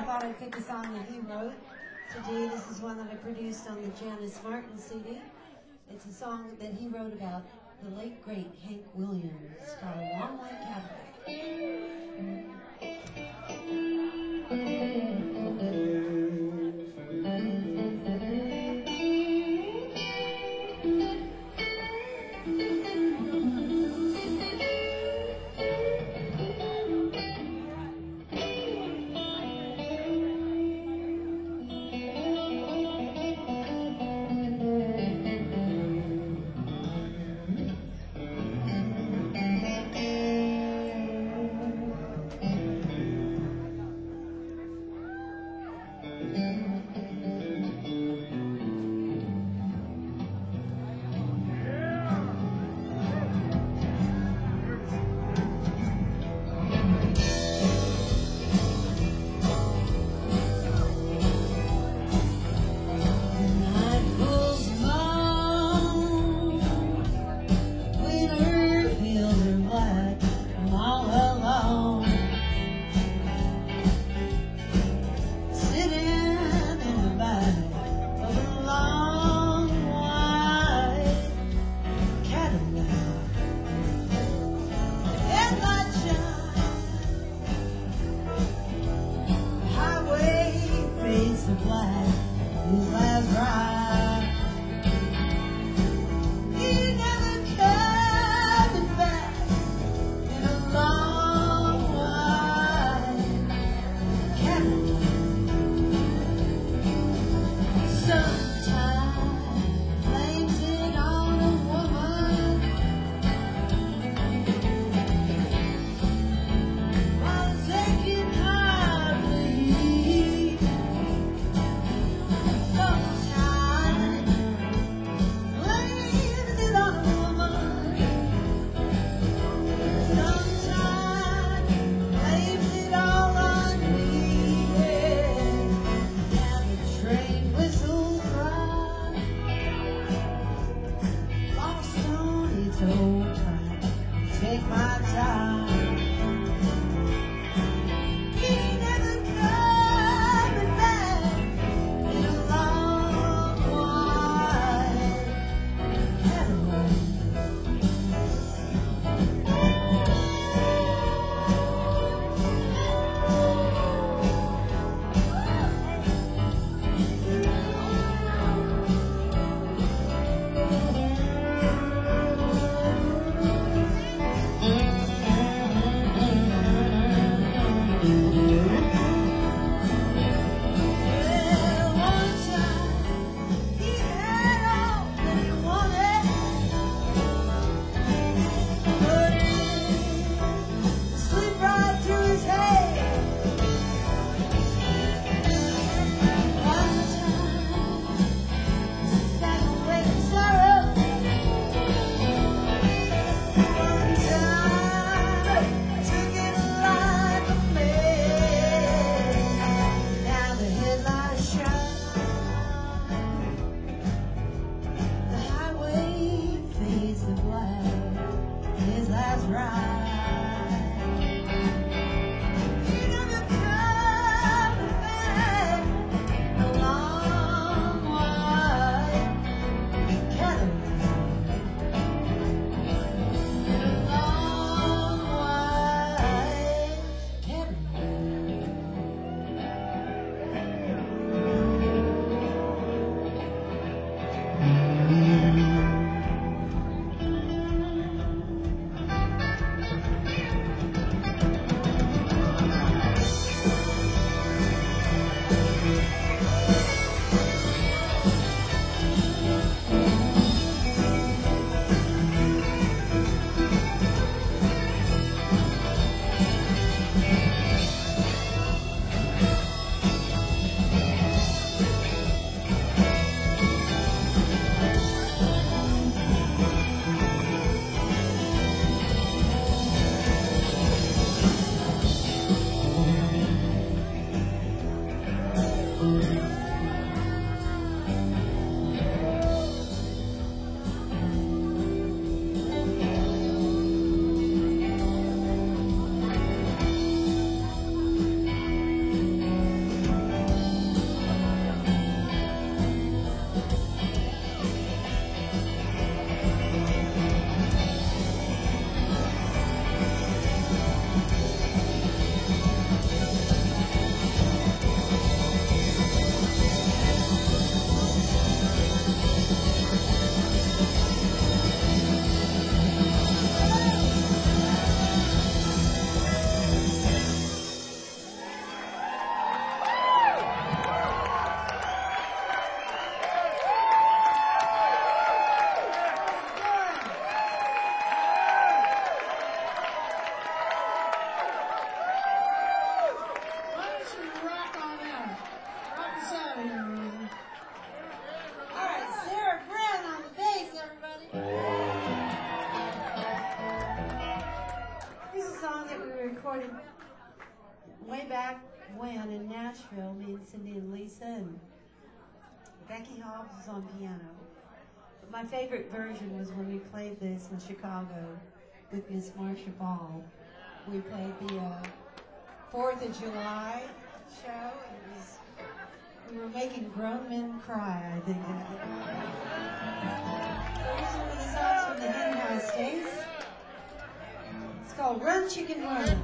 F: thought I'd pick a song that he wrote to do. This is one that I produced on the Janice Martin C D. It's a song that he wrote about the late, great Hank Williams. It's called A Long White Cadillac. when in Nashville, me and Cindy and Lisa and Becky Hobbs was on piano. But my favorite version was when we played this in Chicago with Miss Marsha Ball. We played the uh, Fourth of July show. And it was, we were making grown men cry, I think. Here's one of the songs from the Hen House days. It's called Run Chicken Run.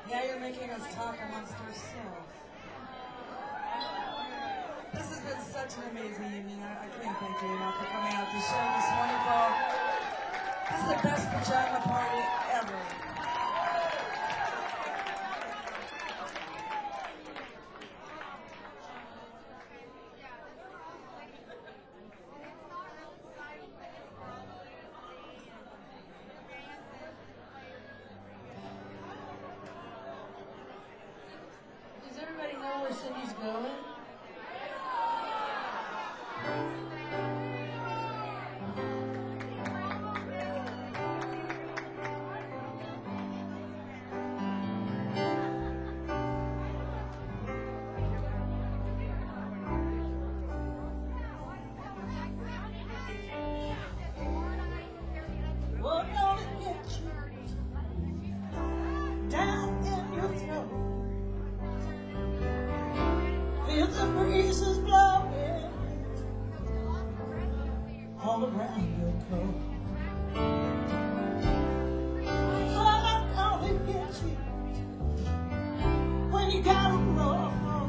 B: Now you're making us talk amongst ourselves. This has been such an amazing evening. I, I can't thank you enough for coming out to the show this wonderful. This is the best pajama party ever.
E: Does everybody know where Cindy's going?
C: What gonna get you down in your throat? Feel the breezes blowing all around your coat. What gonna get you when you gotta roll?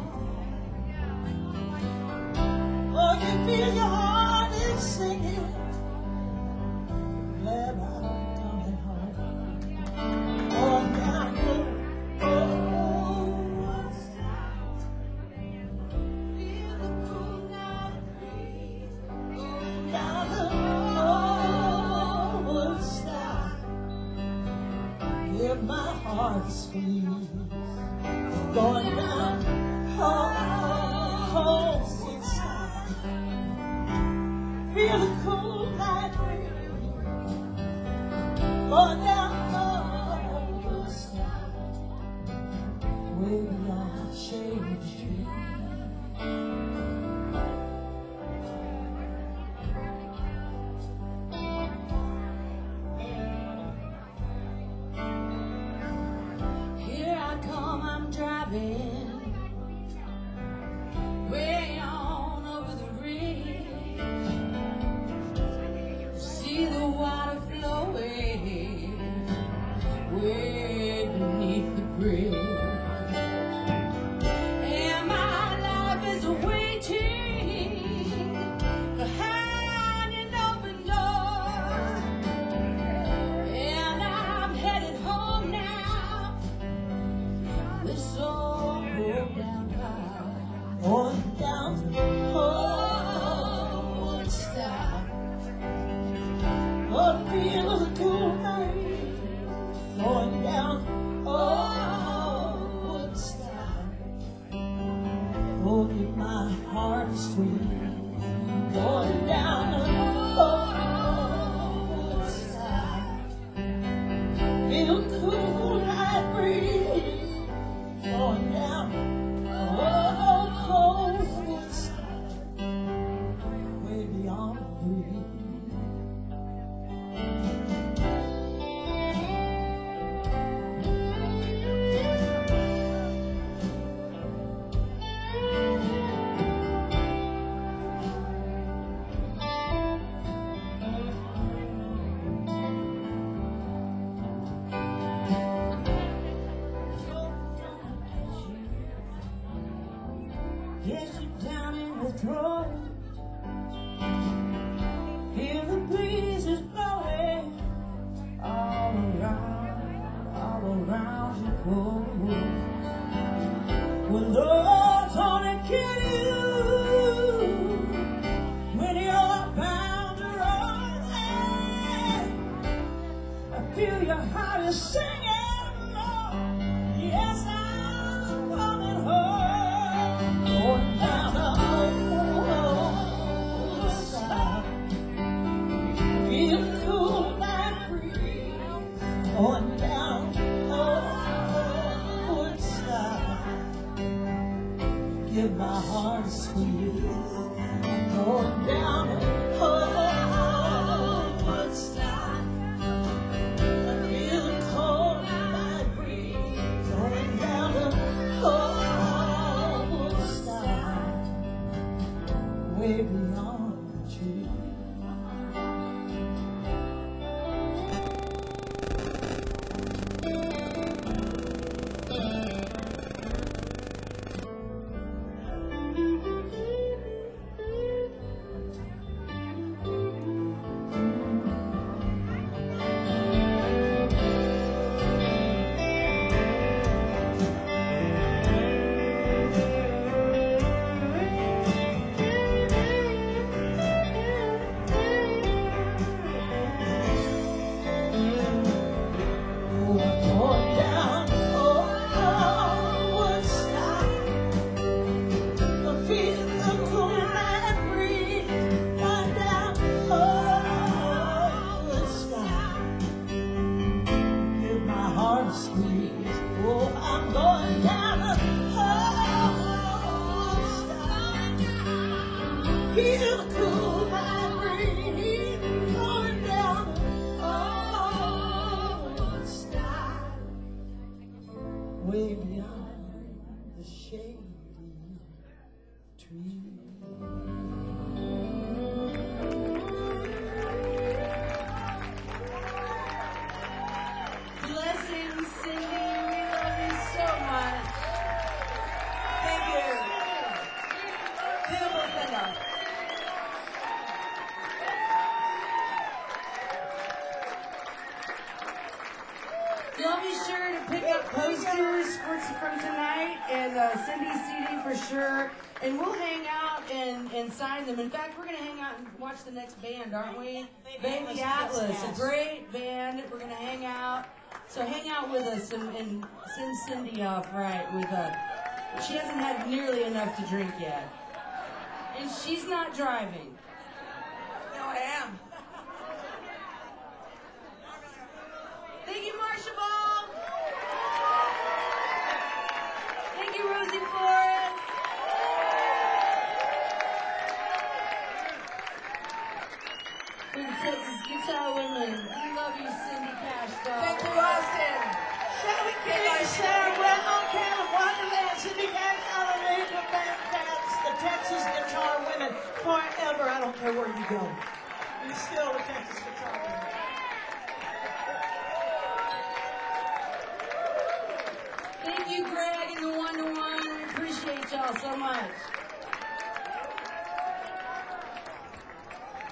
C: Oh, you feel your heart is singing. Glad I'm coming home. Oh, down the old side. Feel the cool night breeze. Down the old side. Give my heart a squeeze. Going down old side. Feel the cool night breeze. Going down the side, way beyond Shady Street. Here I come, I'm driving way on over the ridge. See the water flowing way beneath the bridge. And my life is waiting behind an open door. And I'm headed home now. This old broke down car. On down to old style. Oh, feel the cool night flowing down old Woodstock. Oh, give my heart a squeeze. Going down old Woodstock. Feel the cool night breeze going down old cold Woodstock. Way beyond the breeze. Get you down in the throat. Feel the breezes blowing all around, all around you. Cold. When those only kill you when you're bound to run. I feel your heart is singing, Lord. Yes, I'm coming home. Going down the old side. Feel the cool night breeze. Going down old Woodstock. Give my heart a squeeze. Going down old Woodstock. I feel the cold night breeze. Going down old Woodstock. Way beyond the tree. street. Oh, I'm going down a oh, feel the cool vibrating, going down oh, sky, way beyond the shady tree.
E: Blessings, Cindy. We love you so much. Thank you. Beautiful send-off. Y'all be sure to pick up posters for, from tonight and uh, Cindy's C D for sure. And we'll hang out and, and sign them. In fact, we're going to hang out and watch the next band, aren't we? Baby Atlas, a great band. We're going to hang out. So hang out with us and, and send Cindy off right with uh she hasn't had nearly enough to drink yet. And she's not driving.
B: No, I am.
E: Thank you, Marsha Ball. Thank you, Rosie Forrest. Thank you, Texas Guitar Women. We love you, Cindy Cash Doll.
B: Thank you, Austin.
C: Shall we get Sarah Well, California, Land City, Gang, Hallelujah, Band Cats, the Texas Guitar Women, forever. I don't care where you go. You're still the Texas Guitar Women.
E: Thank you, Greg, and the one-to-one. We appreciate y'all so much.